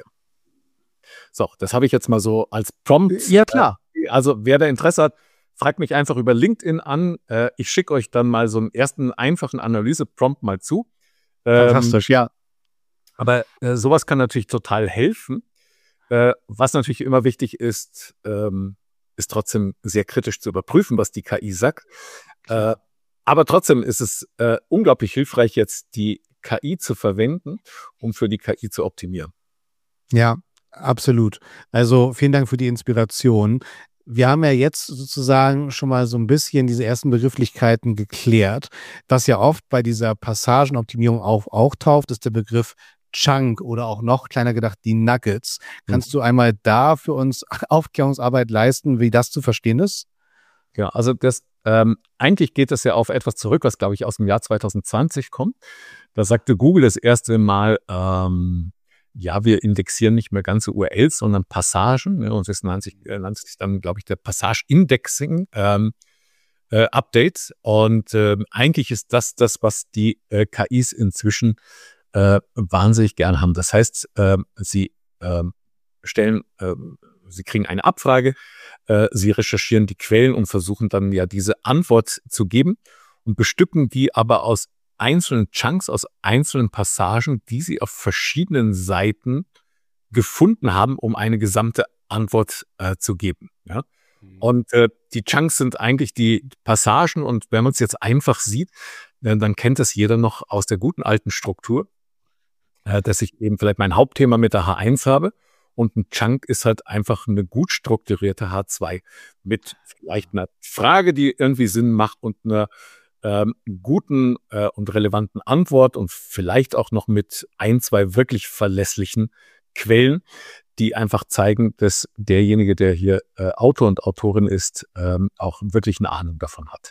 So, das habe ich jetzt mal so als Prompt. Ja, klar. Äh, also wer da Interesse hat, fragt mich einfach über LinkedIn an. Äh, ich schicke euch dann mal so einen ersten einfachen Analyse-Prompt mal zu. Ähm, Fantastisch, ja. aber äh, sowas kann natürlich total helfen. Äh, was natürlich immer wichtig ist, ähm, ist trotzdem sehr kritisch zu überprüfen, was die K I sagt. Äh, aber trotzdem ist es äh, unglaublich hilfreich, jetzt die K I zu verwenden, um für die K I zu optimieren. Ja, absolut. Also vielen Dank für die Inspiration. Wir haben ja jetzt sozusagen schon mal so ein bisschen diese ersten Begrifflichkeiten geklärt. Was ja oft bei dieser Passagenoptimierung auch auftaucht, ist der Begriff Chunk oder auch noch kleiner gedacht die Nuggets. Kannst du einmal da für uns Aufklärungsarbeit leisten, wie das zu verstehen ist? Ja, also das ähm, eigentlich geht das ja auf etwas zurück, was glaube ich aus dem Jahr zwanzig zwanzig kommt. Da sagte Google das erste Mal, ähm, ja, wir indexieren nicht mehr ganze U R Ls, sondern Passagen. Ne, und das nannte sich, äh, nannte sich dann, glaube ich, der Passage-Indexing ähm, äh, Update. Und äh, eigentlich ist das das, was die äh, K Is inzwischen äh, wahnsinnig gern haben. Das heißt, äh, sie äh, stellen, äh, sie kriegen eine Abfrage, äh, sie recherchieren die Quellen und versuchen dann ja diese Antwort zu geben und bestücken die aber aus einzelnen Chunks, aus einzelnen Passagen, die sie auf verschiedenen Seiten gefunden haben, um eine gesamte Antwort äh, zu geben. Ja? Mhm. Und äh, die Chunks sind eigentlich die Passagen, und wenn man es jetzt einfach sieht, äh, dann kennt das jeder noch aus der guten alten Struktur, äh, dass ich eben vielleicht mein Hauptthema mit der H eins habe und ein Chunk ist halt einfach eine gut strukturierte H zwei mit vielleicht einer Frage, die irgendwie Sinn macht und einer Ähm, guten äh, und relevanten Antwort und vielleicht auch noch mit ein, zwei wirklich verlässlichen Quellen, die einfach zeigen, dass derjenige, der hier äh, Autor und Autorin ist, ähm, auch wirklich eine Ahnung davon hat.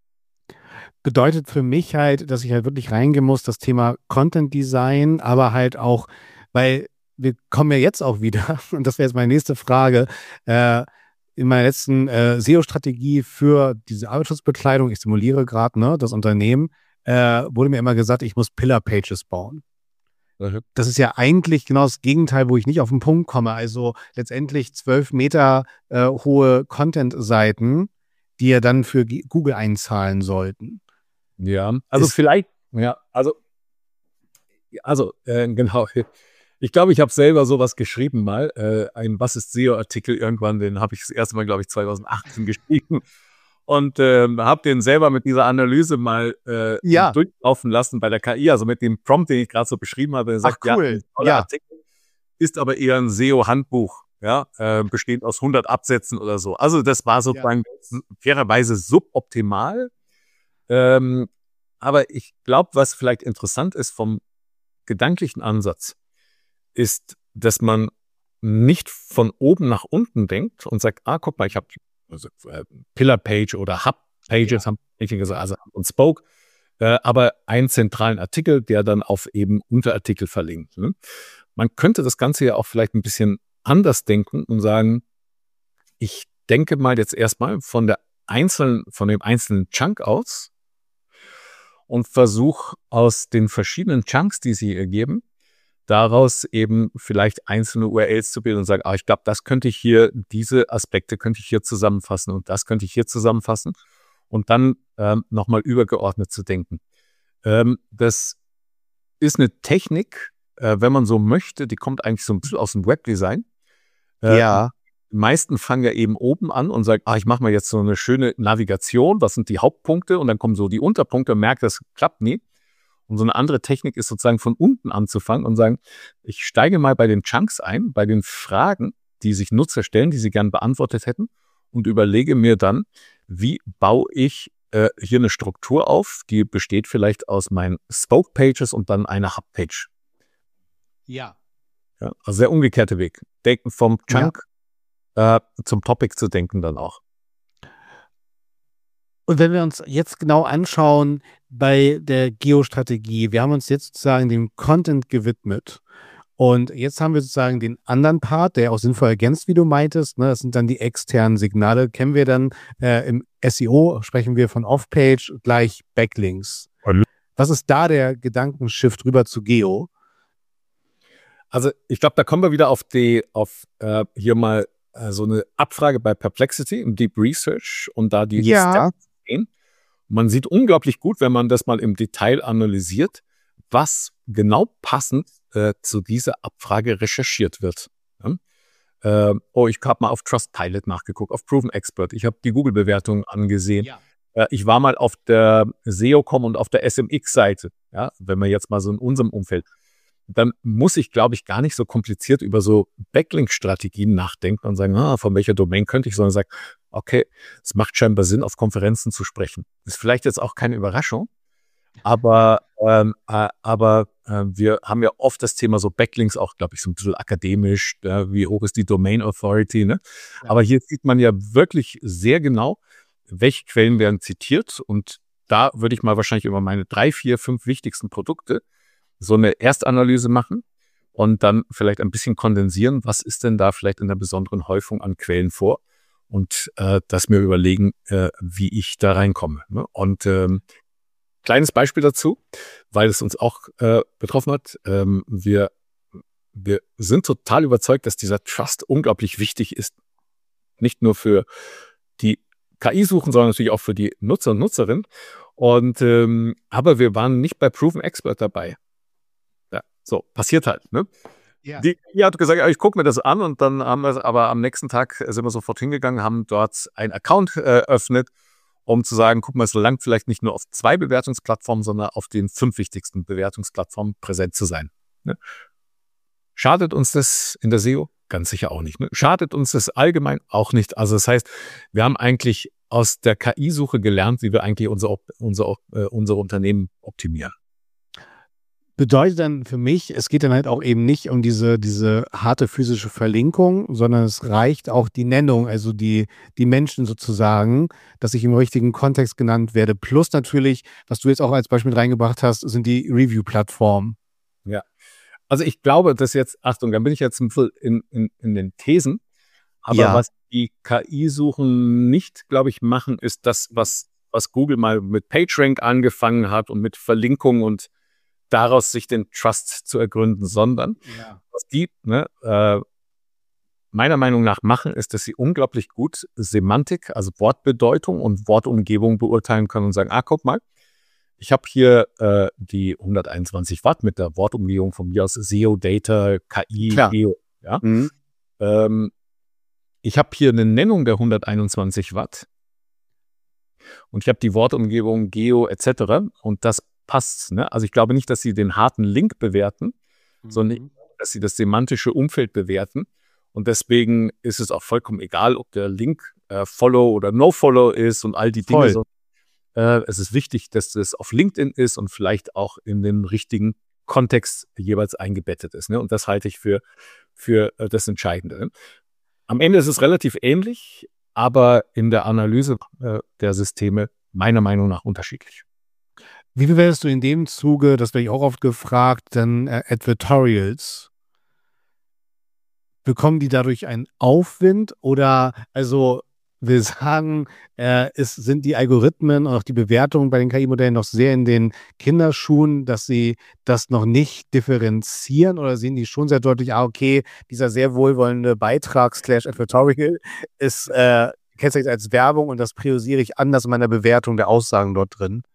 Bedeutet für mich halt, dass ich halt wirklich reingehen muss, das Thema Content Design, aber halt auch, weil wir kommen ja jetzt auch wieder, und das wäre jetzt meine nächste Frage, äh, in meiner letzten äh, S E O-Strategie für diese Arbeitsschutzbekleidung, ich simuliere gerade ne, das Unternehmen, äh, wurde mir immer gesagt, ich muss Pillar-Pages bauen. Mhm. Das ist ja eigentlich genau das Gegenteil, wo ich nicht auf den Punkt komme. Also letztendlich zwölf Meter äh, hohe Content-Seiten, die ja dann für Google einzahlen sollten. Ja, also ist vielleicht, ja, also, also äh, genau. Ich glaube, ich habe selber sowas geschrieben mal, äh, ein Was ist S E O-Artikel irgendwann, den habe ich das erste Mal, glaube ich, zwanzig achtzehn geschrieben und äh, habe den selber mit dieser Analyse mal äh, ja. durchlaufen lassen bei der K I, also mit dem Prompt, den ich gerade so beschrieben habe. Er sagt, Ach, cool. ja, ja. Artikel ist aber eher ein S E O-Handbuch, ja, äh, bestehend aus hundert Absätzen oder so. Also das war sozusagen ja. fairerweise suboptimal. Ähm, aber ich glaube, was vielleicht interessant ist vom gedanklichen Ansatz, ist, dass man nicht von oben nach unten denkt und sagt, ah, guck mal, ich habe also, äh, Pillar-Page oder Hub-Pages, ja. haben ich gesagt, also und Spoke, äh, aber einen zentralen Artikel, der dann auf eben Unterartikel verlinkt. Ne? Man könnte das Ganze ja auch vielleicht ein bisschen anders denken und sagen, ich denke mal jetzt erstmal von der einzelnen, von dem einzelnen Chunk aus und versuche aus den verschiedenen Chunks, die sie ergeben, daraus eben vielleicht einzelne U R Ls zu bilden und sagen, ah, ich glaube, das könnte ich hier, diese Aspekte könnte ich hier zusammenfassen und das könnte ich hier zusammenfassen und dann ähm, nochmal übergeordnet zu denken. Ähm, das ist eine Technik, äh, wenn man so möchte, die kommt eigentlich so ein bisschen aus dem Webdesign. Äh, Ja. Die meisten fangen ja eben oben an und sagen, ah, ich mache mal jetzt so eine schöne Navigation, was sind die Hauptpunkte und dann kommen so die Unterpunkte und merkt, das klappt nie. Und so eine andere Technik ist sozusagen von unten anzufangen und sagen, ich steige mal bei den Chunks ein, bei den Fragen, die sich Nutzer stellen, die sie gern beantwortet hätten und überlege mir dann, wie baue ich äh, hier eine Struktur auf, die besteht vielleicht aus meinen Spoke-Pages und dann einer Hub-Page. Ja. Ja, also der umgekehrte Weg. Denken vom Chunk ja. äh, zum Topic zu denken dann auch. Und wenn wir uns jetzt genau anschauen bei der Geostrategie, wir haben uns jetzt sozusagen dem Content gewidmet und jetzt haben wir sozusagen den anderen Part, der auch sinnvoll ergänzt, wie du meintest, ne? Das sind dann die externen Signale, kennen wir dann äh, im S E O, sprechen wir von Off-Page gleich Backlinks. Und was ist da der Gedankenshift rüber zu Geo? Also ich glaube, da kommen wir wieder auf die, auf äh, hier mal äh, so eine Abfrage bei Perplexity im Deep Research und da die Ja. Steps sehen. Man sieht unglaublich gut, wenn man das mal im Detail analysiert, was genau passend äh, zu dieser Abfrage recherchiert wird. Ja? Äh, oh, ich habe mal auf Trustpilot nachgeguckt, auf Proven Expert. Ich habe die Google-Bewertung angesehen. Ja. Äh, ich war mal auf der S E O Punkt com und auf der S M X-Seite. Ja? Wenn wir jetzt mal so in unserem Umfeld, dann muss ich, glaube ich, gar nicht so kompliziert über so Backlink-Strategien nachdenken und sagen, ah, von welcher Domain könnte ich, sondern sagen, okay, es macht scheinbar Sinn, auf Konferenzen zu sprechen. Ist vielleicht jetzt auch keine Überraschung, aber, ähm, äh, aber äh, wir haben ja oft das Thema so Backlinks auch, glaube ich, so ein bisschen akademisch, ja, wie hoch ist die Domain Authority, ne? Ja. Aber hier sieht man ja wirklich sehr genau, welche Quellen werden zitiert und da würde ich mal wahrscheinlich über meine drei, vier, fünf wichtigsten Produkte so eine Erstanalyse machen und dann vielleicht ein bisschen kondensieren, was ist denn da vielleicht in der besonderen Häufung an Quellen vor und äh, das mir überlegen, äh, wie ich da reinkomme. Ne? Und ähm, kleines Beispiel dazu, weil es uns auch äh, betroffen hat. Ähm, wir, wir sind total überzeugt, dass dieser Trust unglaublich wichtig ist, nicht nur für die K I-Suchen, sondern natürlich auch für die Nutzer und Nutzerinnen. Und ähm, aber wir waren nicht bei Proven Expert dabei. So, passiert halt. Ne? Ja. Die K I hat gesagt, ja, ich gucke mir das an und dann haben wir, aber am nächsten Tag sind wir sofort hingegangen, haben dort einen Account eröffnet, um zu sagen, guck mal, es langt vielleicht nicht nur auf zwei Bewertungsplattformen, sondern auf den fünf wichtigsten Bewertungsplattformen präsent zu sein. Ne? Schadet uns das in der S E O? Ganz sicher auch nicht. Ne? Schadet uns das allgemein auch nicht. Also das heißt, wir haben eigentlich aus der K I-Suche gelernt, wie wir eigentlich unser, unser, äh, unser Unternehmen optimieren. Bedeutet dann für mich, es geht dann halt auch eben nicht um diese, diese harte physische Verlinkung, sondern es reicht auch die Nennung, also die, die Menschen sozusagen, dass ich im richtigen Kontext genannt werde. Plus natürlich, was du jetzt auch als Beispiel mit reingebracht hast, sind die Review-Plattformen. Ja, also ich glaube, dass jetzt, Achtung, da bin ich jetzt ein bisschen in, in, in den Thesen, aber Ja. was die K I-Suchen nicht, glaube ich, machen, ist das, was, was Google mal mit PageRank angefangen hat und mit Verlinkung und daraus sich den Trust zu ergründen, sondern Ja. was die ne, äh, meiner Meinung nach machen, ist, dass sie unglaublich gut Semantik, also Wortbedeutung und Wortumgebung beurteilen können und sagen, ah, guck mal, ich habe hier äh, die hunderteinundzwanzig Watt mit der Wortumgebung von mir aus S E O, Data, K I, Klar. Geo. Ja? Mhm. Ähm, ich habe hier eine Nennung der hunderteinundzwanzig Watt und ich habe die Wortumgebung Geo et cetera. Und das passt. Ne? Also ich glaube nicht, dass sie den harten Link bewerten, Mhm. sondern dass sie das semantische Umfeld bewerten. Und deswegen ist es auch vollkommen egal, ob der Link äh, Follow oder No-Follow ist und all die Dinge. Voll. So. Äh, es ist wichtig, dass es auf LinkedIn ist und vielleicht auch in den richtigen Kontext jeweils eingebettet ist. Ne? Und das halte ich für, für äh, das Entscheidende. Ne? Am Ende ist es relativ ähnlich, aber in der Analyse äh, der Systeme meiner Meinung nach unterschiedlich. Wie bewertest du in dem Zuge, das werde ich auch oft gefragt, dann äh, Advertorials? bekommen die dadurch einen Aufwind oder, also wir sagen, äh, es sind die Algorithmen und auch die Bewertungen bei den K I-Modellen noch sehr in den Kinderschuhen, dass sie das noch nicht differenzieren, oder sehen die schon sehr deutlich, ah, okay, dieser sehr wohlwollende Beitrag slash Advertorial ist äh, kennzeichnet als Werbung und das priorisiere ich anders in meiner Bewertung der Aussagen dort drin?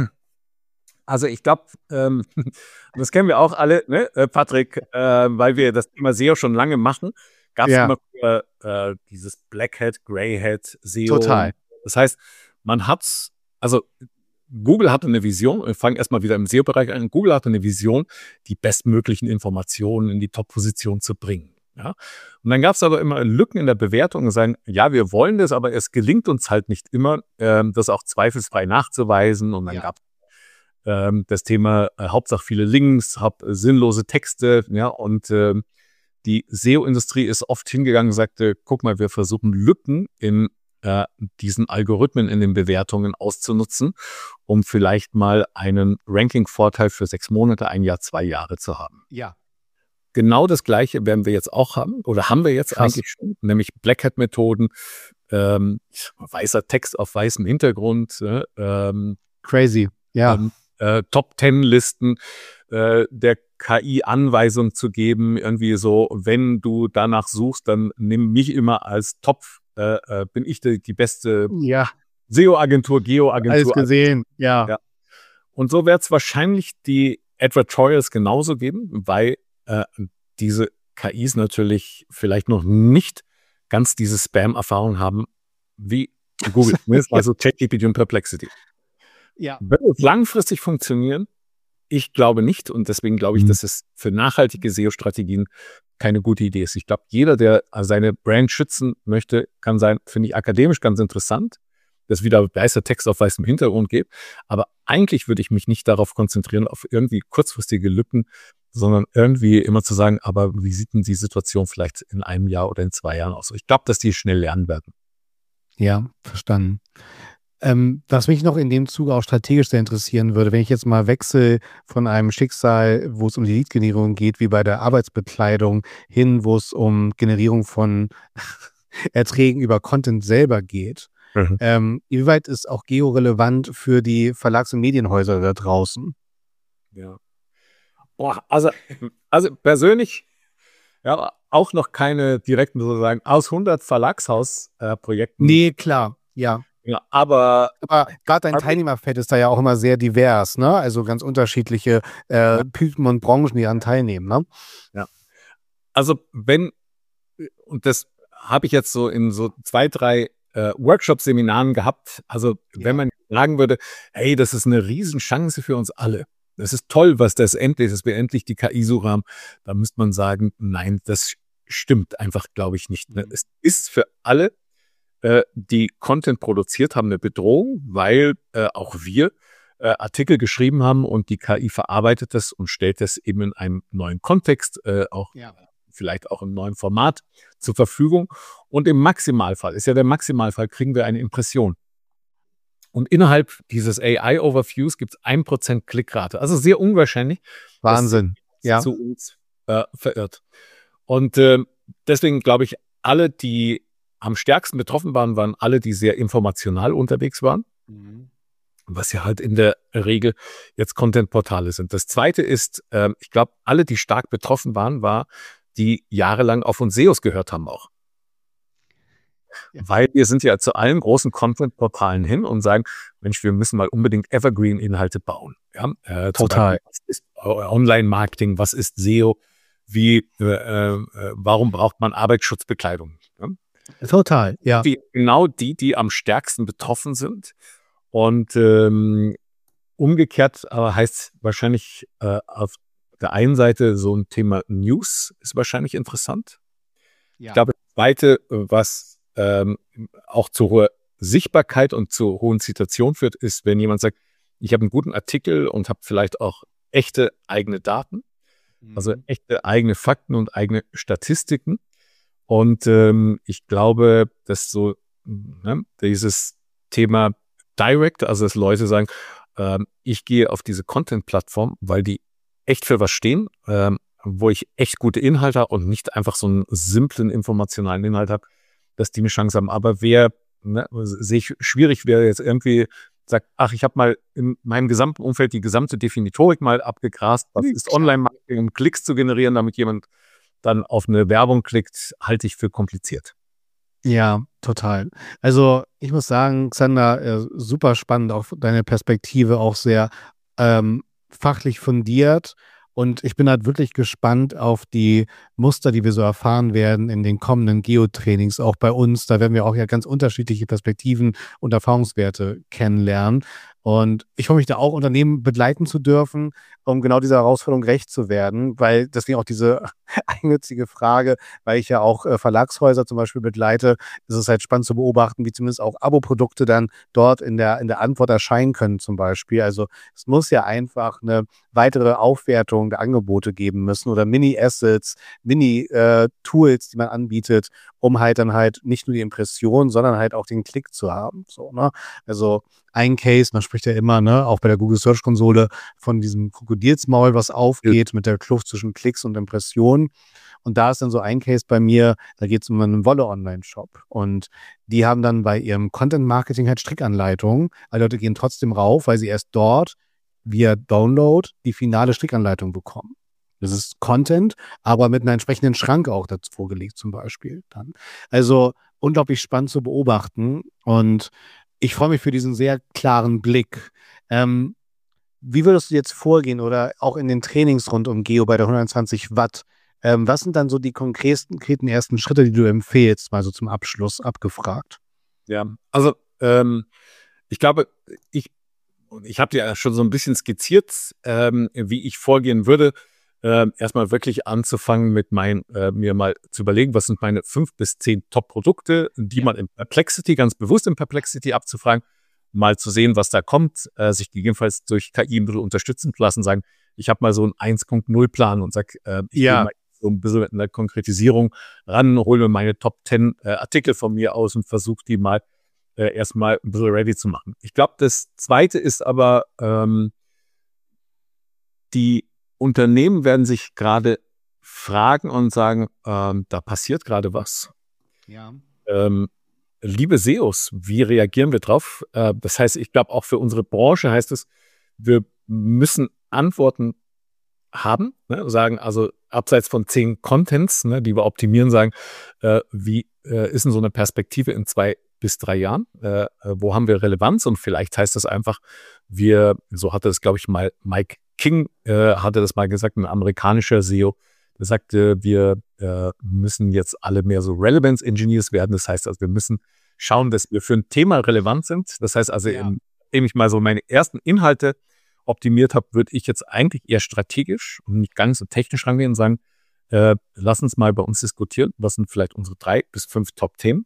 Also ich glaube, ähm, das kennen wir auch alle, ne, äh, Patrick, äh, weil wir das Thema S E O schon lange machen, gab es Ja. immer früher, äh, dieses Black Hat, Grey Hat, S E O. Total. Das heißt, man hat's, also Google hatte eine Vision, wir fangen erstmal wieder im S E O-Bereich an, Google hatte eine Vision, die bestmöglichen Informationen in die Top-Position zu bringen. Ja? Und dann gab es aber immer Lücken in der Bewertung und sagen, ja, wir wollen das, aber es gelingt uns halt nicht immer, ähm, das auch zweifelsfrei nachzuweisen. Und dann Ja. gab es ähm, das Thema äh, Hauptsache viele Links, hab, äh, sinnlose Texte, ja, und ähm, die S E O-Industrie ist oft hingegangen und sagte, guck mal, wir versuchen Lücken in äh, diesen Algorithmen in den Bewertungen auszunutzen, um vielleicht mal einen Ranking-Vorteil für sechs Monate, ein Jahr, zwei Jahre zu haben. Ja. Genau das Gleiche werden wir jetzt auch haben oder haben wir jetzt Krass. eigentlich schon, nämlich Black Hat-Methoden, ähm, weißer Text auf weißem Hintergrund, äh, ähm, Crazy. Ja. ähm, äh, Top-Ten-Listen äh, der K I Anweisung zu geben, irgendwie so, wenn du danach suchst, dann nimm mich immer als Top, äh, äh, bin ich die, die beste Ja. S E O-Agentur, Alles Geo-Agentur. gesehen. Ja. Ja. Und so wird es wahrscheinlich die Advertorials genauso geben, weil äh, diese K Is natürlich vielleicht noch nicht ganz diese Spam-Erfahrung haben wie Google, zumindest also ChatGPT und Perplexity. Ja. Wird es langfristig funktionieren? Ich glaube nicht und deswegen glaube ich, Mhm. dass es für nachhaltige S E O-Strategien keine gute Idee ist. Ich glaube, jeder, der seine Brand schützen möchte, kann sein, finde ich akademisch ganz interessant, dass wieder weißer Text auf weißem Hintergrund gibt. Aber eigentlich würde ich mich nicht darauf konzentrieren, auf irgendwie kurzfristige Lücken, sondern irgendwie immer zu sagen, aber wie sieht denn die Situation vielleicht in einem Jahr oder in zwei Jahren aus? Ich glaube, dass die schnell lernen werden. Ja, verstanden. Ähm, was mich noch in dem Zuge auch strategisch sehr interessieren würde, wenn ich jetzt mal wechsle von einem Schicksal, wo es um die Lead-Generierung geht, wie bei der Arbeitsbekleidung, hin, wo es um Generierung von Erträgen über Content selber geht. Mhm. Ähm, inwieweit ist auch Geo relevant für die Verlags- und Medienhäuser da draußen? Ja. Boah, also, also persönlich, ja, auch noch keine direkten sozusagen aus hundert Verlagshausprojekten. Nee, klar, ja. Ja, aber Aber gerade dein Aber- Teilnehmerfeld ist da ja auch immer sehr divers, ne? Also ganz unterschiedliche äh, Typen und Branchen, die daran teilnehmen, ne? also wenn, und das habe ich jetzt so in so zwei, drei äh, Workshop-Seminaren gehabt, also Ja. wenn man sagen würde, hey, das ist eine Riesenchance für uns alle. Das ist toll, was das endlich, dass wir endlich die K I-Suche haben. Da müsste man sagen, nein, das stimmt einfach, glaube ich, nicht. Ne? Mhm. Es ist für alle, äh, die Content produziert haben, eine Bedrohung, weil äh, auch wir äh, Artikel geschrieben haben und die K I verarbeitet das und stellt das eben in einem neuen Kontext, äh, auch Ja. vielleicht auch im neuen Format zur Verfügung. Und im Maximalfall, ist ja der Maximalfall, kriegen wir eine Impression. Und innerhalb dieses A I-Overviews gibt es ein Prozent Klickrate. Also sehr unwahrscheinlich, Wahnsinn. dass Ja. zu uns äh, verirrt. Und äh, deswegen glaube ich, alle, die am stärksten betroffen waren, waren alle, die sehr informational unterwegs waren, was ja halt in der Regel jetzt Content-Portale sind. Das Zweite ist, ähm, ich glaube, alle, die stark betroffen waren, war, die jahrelang auf uns S E Os gehört haben auch. Ja. Weil wir sind ja zu allen großen Content-Portalen hin und sagen, Mensch, wir müssen mal unbedingt Evergreen-Inhalte bauen. Ja? Äh, zum Total. Beispiel, was ist äh, Online-Marketing, was ist S E O, wie, äh, äh, warum braucht man Arbeitsschutzbekleidung? Ja? Total, ja. Wie genau die, die am stärksten betroffen sind. Und ähm, umgekehrt aber heißt wahrscheinlich äh, auf der einen Seite so ein Thema News ist wahrscheinlich interessant. Ja. Ich glaube, das Zweite, was ähm, auch zu hoher Sichtbarkeit und zu hohen Zitationen führt, ist, wenn jemand sagt, ich habe einen guten Artikel und habe vielleicht auch echte eigene Daten, also Mhm. echte eigene Fakten und eigene Statistiken. Und ähm, ich glaube, dass so ne, dieses Thema Direct, also dass Leute sagen, ähm, ich gehe auf diese Content-Plattform, weil die echt für was stehen, ähm, wo ich echt gute Inhalte habe und nicht einfach so einen simplen informationalen Inhalt habe, dass die eine Chance haben. Aber wer, ne, sehe ich schwierig, wer jetzt irgendwie sagt, ach, ich habe mal in meinem gesamten Umfeld die gesamte Definitorik mal abgegrast, was ist Online-Marketing, um Klicks zu generieren, damit jemand dann auf eine Werbung klickt, halte ich für kompliziert. Ja, total. Also ich muss sagen, Xander, äh, super spannend, auch deine Perspektive, auch sehr ähm, fachlich fundiert. Und ich bin halt wirklich gespannt auf die Muster, die wir so erfahren werden in den kommenden Geo-Trainings, auch bei uns. Da werden wir auch ja ganz unterschiedliche Perspektiven und Erfahrungswerte kennenlernen. Und ich freue mich da auch, Unternehmen begleiten zu dürfen, um genau dieser Herausforderung gerecht zu werden, weil deswegen auch diese eigennützige Frage, weil ich ja auch äh, Verlagshäuser zum Beispiel begleite, ist es halt spannend zu beobachten, wie zumindest auch Abo-Produkte dann dort in der, in der Antwort erscheinen können zum Beispiel. Also es muss ja einfach eine weitere Aufwertung der Angebote geben müssen oder Mini-Assets, Mini-Tools, die man anbietet, um halt dann halt nicht nur die Impression, sondern halt auch den Klick zu haben. So, ne? Also ein Case, man spricht ja immer, ne, auch bei der Google Search Konsole von diesem Krokodilsmaul, was aufgeht mit der Kluft zwischen Klicks und Impressionen. Und da ist dann so ein Case bei mir, da geht es um einen Wolle-Online-Shop. Und die haben dann bei ihrem Content-Marketing halt Strickanleitungen. Alle Leute gehen trotzdem rauf, weil sie erst dort via Download die finale Strickanleitung bekommen. Das ist Content, aber mit einer entsprechenden Schranke auch dazu vorgelegt zum Beispiel. Dann. Also unglaublich spannend zu beobachten und ich freue mich für diesen sehr klaren Blick. Ähm, wie würdest du jetzt vorgehen oder auch in den Trainings rund um Geo bei der hundertzwanzig Watt? Ähm, was sind dann so die konkreten, konkreten ersten Schritte, die du empfehlst, mal so zum Abschluss abgefragt? Ja, also ähm, ich glaube, ich, ich habe dir ja schon so ein bisschen skizziert, ähm, wie ich vorgehen würde. Ähm, erstmal wirklich anzufangen mit mein, äh, mir mal zu überlegen, was sind meine fünf bis zehn Top-Produkte, die ja. mal in Perplexity, ganz bewusst in Perplexity abzufragen, mal zu sehen, was da kommt, äh, sich gegebenenfalls durch K I ein bisschen unterstützen zu lassen, sagen, ich habe mal so einen eins Punkt null Plan und sage, äh, ich ja. gehe mal so ein bisschen mit einer Konkretisierung ran, hole mir meine Top zehn äh, Artikel von mir aus und versuche die mal äh, erstmal ein bisschen ready zu machen. Ich glaube, das Zweite ist aber, ähm, die Unternehmen werden sich gerade fragen und sagen, ähm, da passiert gerade was. Ja. Ähm, liebe S E Os, wie reagieren wir drauf? Äh, das heißt, ich glaube, auch für unsere Branche heißt es, wir müssen Antworten haben, ne? Sagen, also abseits von zehn Contents, ne, die wir optimieren, sagen, äh, wie äh, ist denn so eine Perspektive in zwei bis drei Jahren? Äh, wo haben wir Relevanz? Und vielleicht heißt das einfach, wir, so hatte das, glaube ich, mal Mike King äh, hatte das mal gesagt, ein amerikanischer S E O, der sagte, wir äh, müssen jetzt alle mehr so Relevance Engineers werden. Das heißt also, wir müssen schauen, dass wir für ein Thema relevant sind. Das heißt also, ja. indem ich mal so meine ersten Inhalte optimiert habe, würde ich jetzt eigentlich eher strategisch und nicht ganz so technisch rangehen und sagen, äh, lass uns mal bei uns diskutieren, was sind vielleicht unsere drei bis fünf Top-Themen.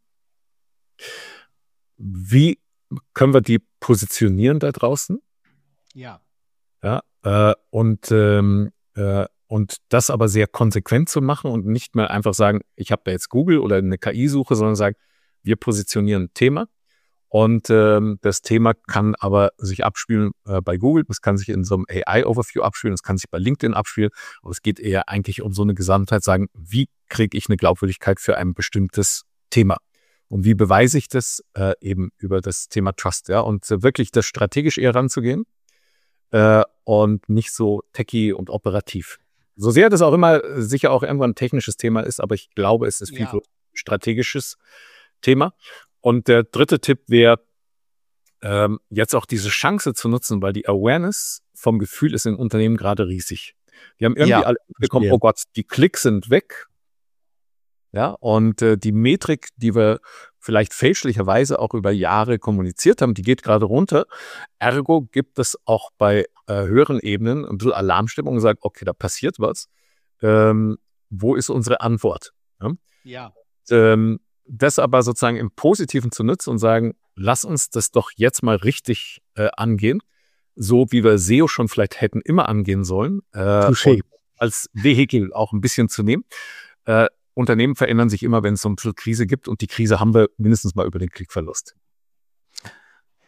Wie können wir die positionieren da draußen? Ja. Ja, äh, und, ähm, äh, und das aber sehr konsequent zu machen und nicht mehr einfach sagen, ich habe da jetzt Google oder eine K I-Suche, sondern sagen, wir positionieren ein Thema und ähm, das Thema kann aber sich abspielen äh, bei Google, es kann sich in so einem A I-Overview abspielen, es kann sich bei LinkedIn abspielen, aber es geht eher eigentlich um so eine Gesamtheit, sagen, wie kriege ich eine Glaubwürdigkeit für ein bestimmtes Thema? Und wie beweise ich das äh, eben über das Thema Trust, ja, und äh, wirklich das strategisch eher ranzugehen. Äh, und nicht so techy und operativ. So sehr das auch immer sicher auch irgendwann ein technisches Thema ist, aber ich glaube, es ist viel ja. strategisches Thema. Und der dritte Tipp wäre, ähm, jetzt auch diese Chance zu nutzen, weil die Awareness vom Gefühl ist in Unternehmen gerade riesig. Die haben irgendwie ja, alle bekommen, oh Gott, die Klicks sind weg. Ja, und äh, die Metrik, die wir vielleicht fälschlicherweise auch über Jahre kommuniziert haben, die geht gerade runter. Ergo gibt es auch bei äh, höheren Ebenen ein bisschen Alarmstimmung und sagt, okay, da passiert was. Ähm, wo ist unsere Antwort? Ja. ja. Und, ähm, das aber sozusagen im Positiven zu nutzen und sagen, lass uns das doch jetzt mal richtig äh, angehen, so wie wir S E O schon vielleicht hätten immer angehen sollen, äh, und als Vehikel auch ein bisschen zu nehmen. Äh, Unternehmen verändern sich immer, wenn es so eine Krise gibt und die Krise haben wir mindestens mal über den Klickverlust.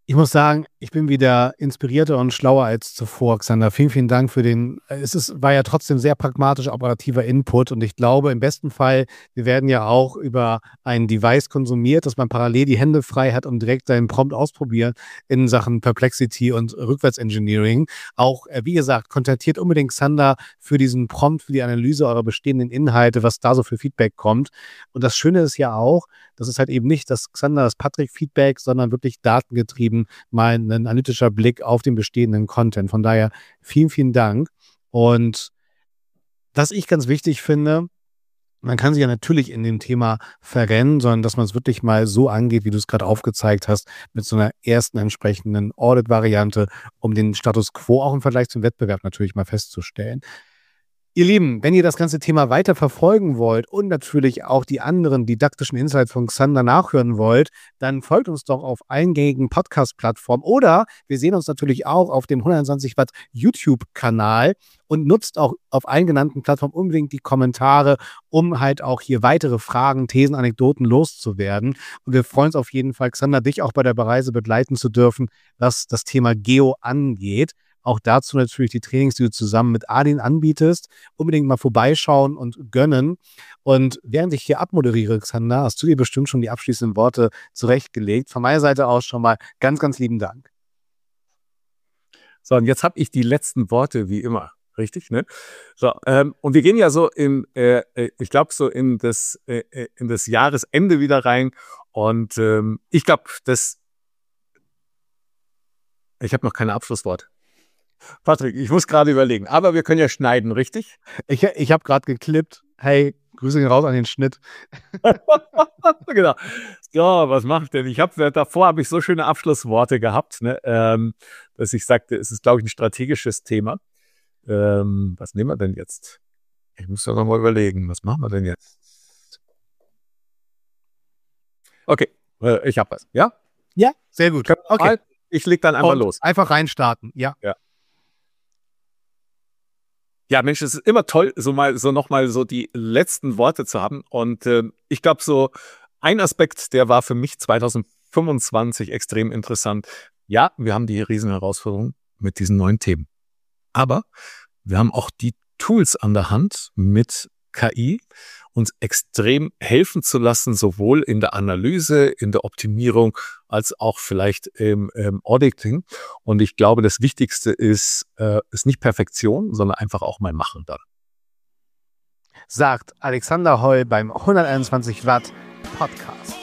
Ich muss sagen, ich bin wieder inspirierter und schlauer als zuvor, Xander. Vielen, vielen Dank für den, es ist, war ja trotzdem sehr pragmatischer, operativer Input und ich glaube, im besten Fall, wir werden ja auch über ein Device konsumiert, dass man parallel die Hände frei hat und direkt seinen Prompt ausprobiert in Sachen Perplexity und Rückwärtsengineering. Auch, äh, wie gesagt, kontaktiert unbedingt Xander für diesen Prompt, für die Analyse eurer bestehenden Inhalte, was da so für Feedback kommt. Und das Schöne ist ja auch, das ist halt eben nicht das Xander, das Patrick-Feedback, sondern wirklich datengetrieben mal ein analytischer Blick auf den bestehenden Content. Von daher vielen, vielen Dank. Und was ich ganz wichtig finde, man kann sich ja natürlich in dem Thema verrennen, sondern dass man es wirklich mal so angeht, wie du es gerade aufgezeigt hast, mit so einer ersten entsprechenden Audit-Variante, um den Status quo auch im Vergleich zum Wettbewerb natürlich mal festzustellen. Ihr Lieben, wenn ihr das ganze Thema weiter verfolgen wollt und natürlich auch die anderen didaktischen Insights von Xander nachhören wollt, dann folgt uns doch auf allen gängigen Podcast-Plattformen oder wir sehen uns natürlich auch auf dem hundertzwanzig Watt YouTube-Kanal und nutzt auch auf allen genannten Plattformen unbedingt die Kommentare, um halt auch hier weitere Fragen, Thesen, Anekdoten loszuwerden. Und wir freuen uns auf jeden Fall, Xander, dich auch bei der Reise begleiten zu dürfen, was das Thema Geo angeht. Auch dazu natürlich die Trainings, die du zusammen mit Adin anbietest. Unbedingt mal vorbeischauen und gönnen. Und während ich hier abmoderiere, Xander, hast du dir bestimmt schon die abschließenden Worte zurechtgelegt. Von meiner Seite aus schon mal ganz, ganz lieben Dank. So, und jetzt habe ich die letzten Worte, wie immer. Richtig, ne? So, ähm, und wir gehen ja so in, äh, ich glaube, so in das, äh, in das Jahresende wieder rein. Und ähm, ich glaube, das. Ich habe noch keine Abschlussworte. Patrick, ich muss gerade überlegen, aber wir können ja schneiden, richtig? Ich, ich habe gerade geklippt. Hey, Grüße gehen raus an den Schnitt. Genau. So, was mache ich denn? Ich habe davor habe ich so schöne Abschlussworte gehabt, ne, ähm, dass ich sagte, es ist, glaube ich, ein strategisches Thema. Ähm, was nehmen wir denn jetzt? Ich muss ja noch mal überlegen, was machen wir denn jetzt? Okay, äh, ich habe was. Ja? Ja, sehr gut. Okay. Ich leg dann einfach Und los. Einfach reinstarten, ja. Ja. Ja, Mensch, es ist immer toll, so mal so nochmal so die letzten Worte zu haben. Und äh, ich glaube, so ein Aspekt, der war für mich zwanzig fünfundzwanzig extrem interessant. Ja, wir haben die riesen Herausforderung mit diesen neuen Themen. Aber wir haben auch die Tools an der Hand mit K I, uns extrem helfen zu lassen, sowohl in der Analyse, in der Optimierung, als auch vielleicht im, im Auditing. Und ich glaube, das Wichtigste ist, äh, ist nicht Perfektion, sondern einfach auch mal machen dann. Sagt Alexander Holl beim hunderteinundzwanzig Watt Podcast.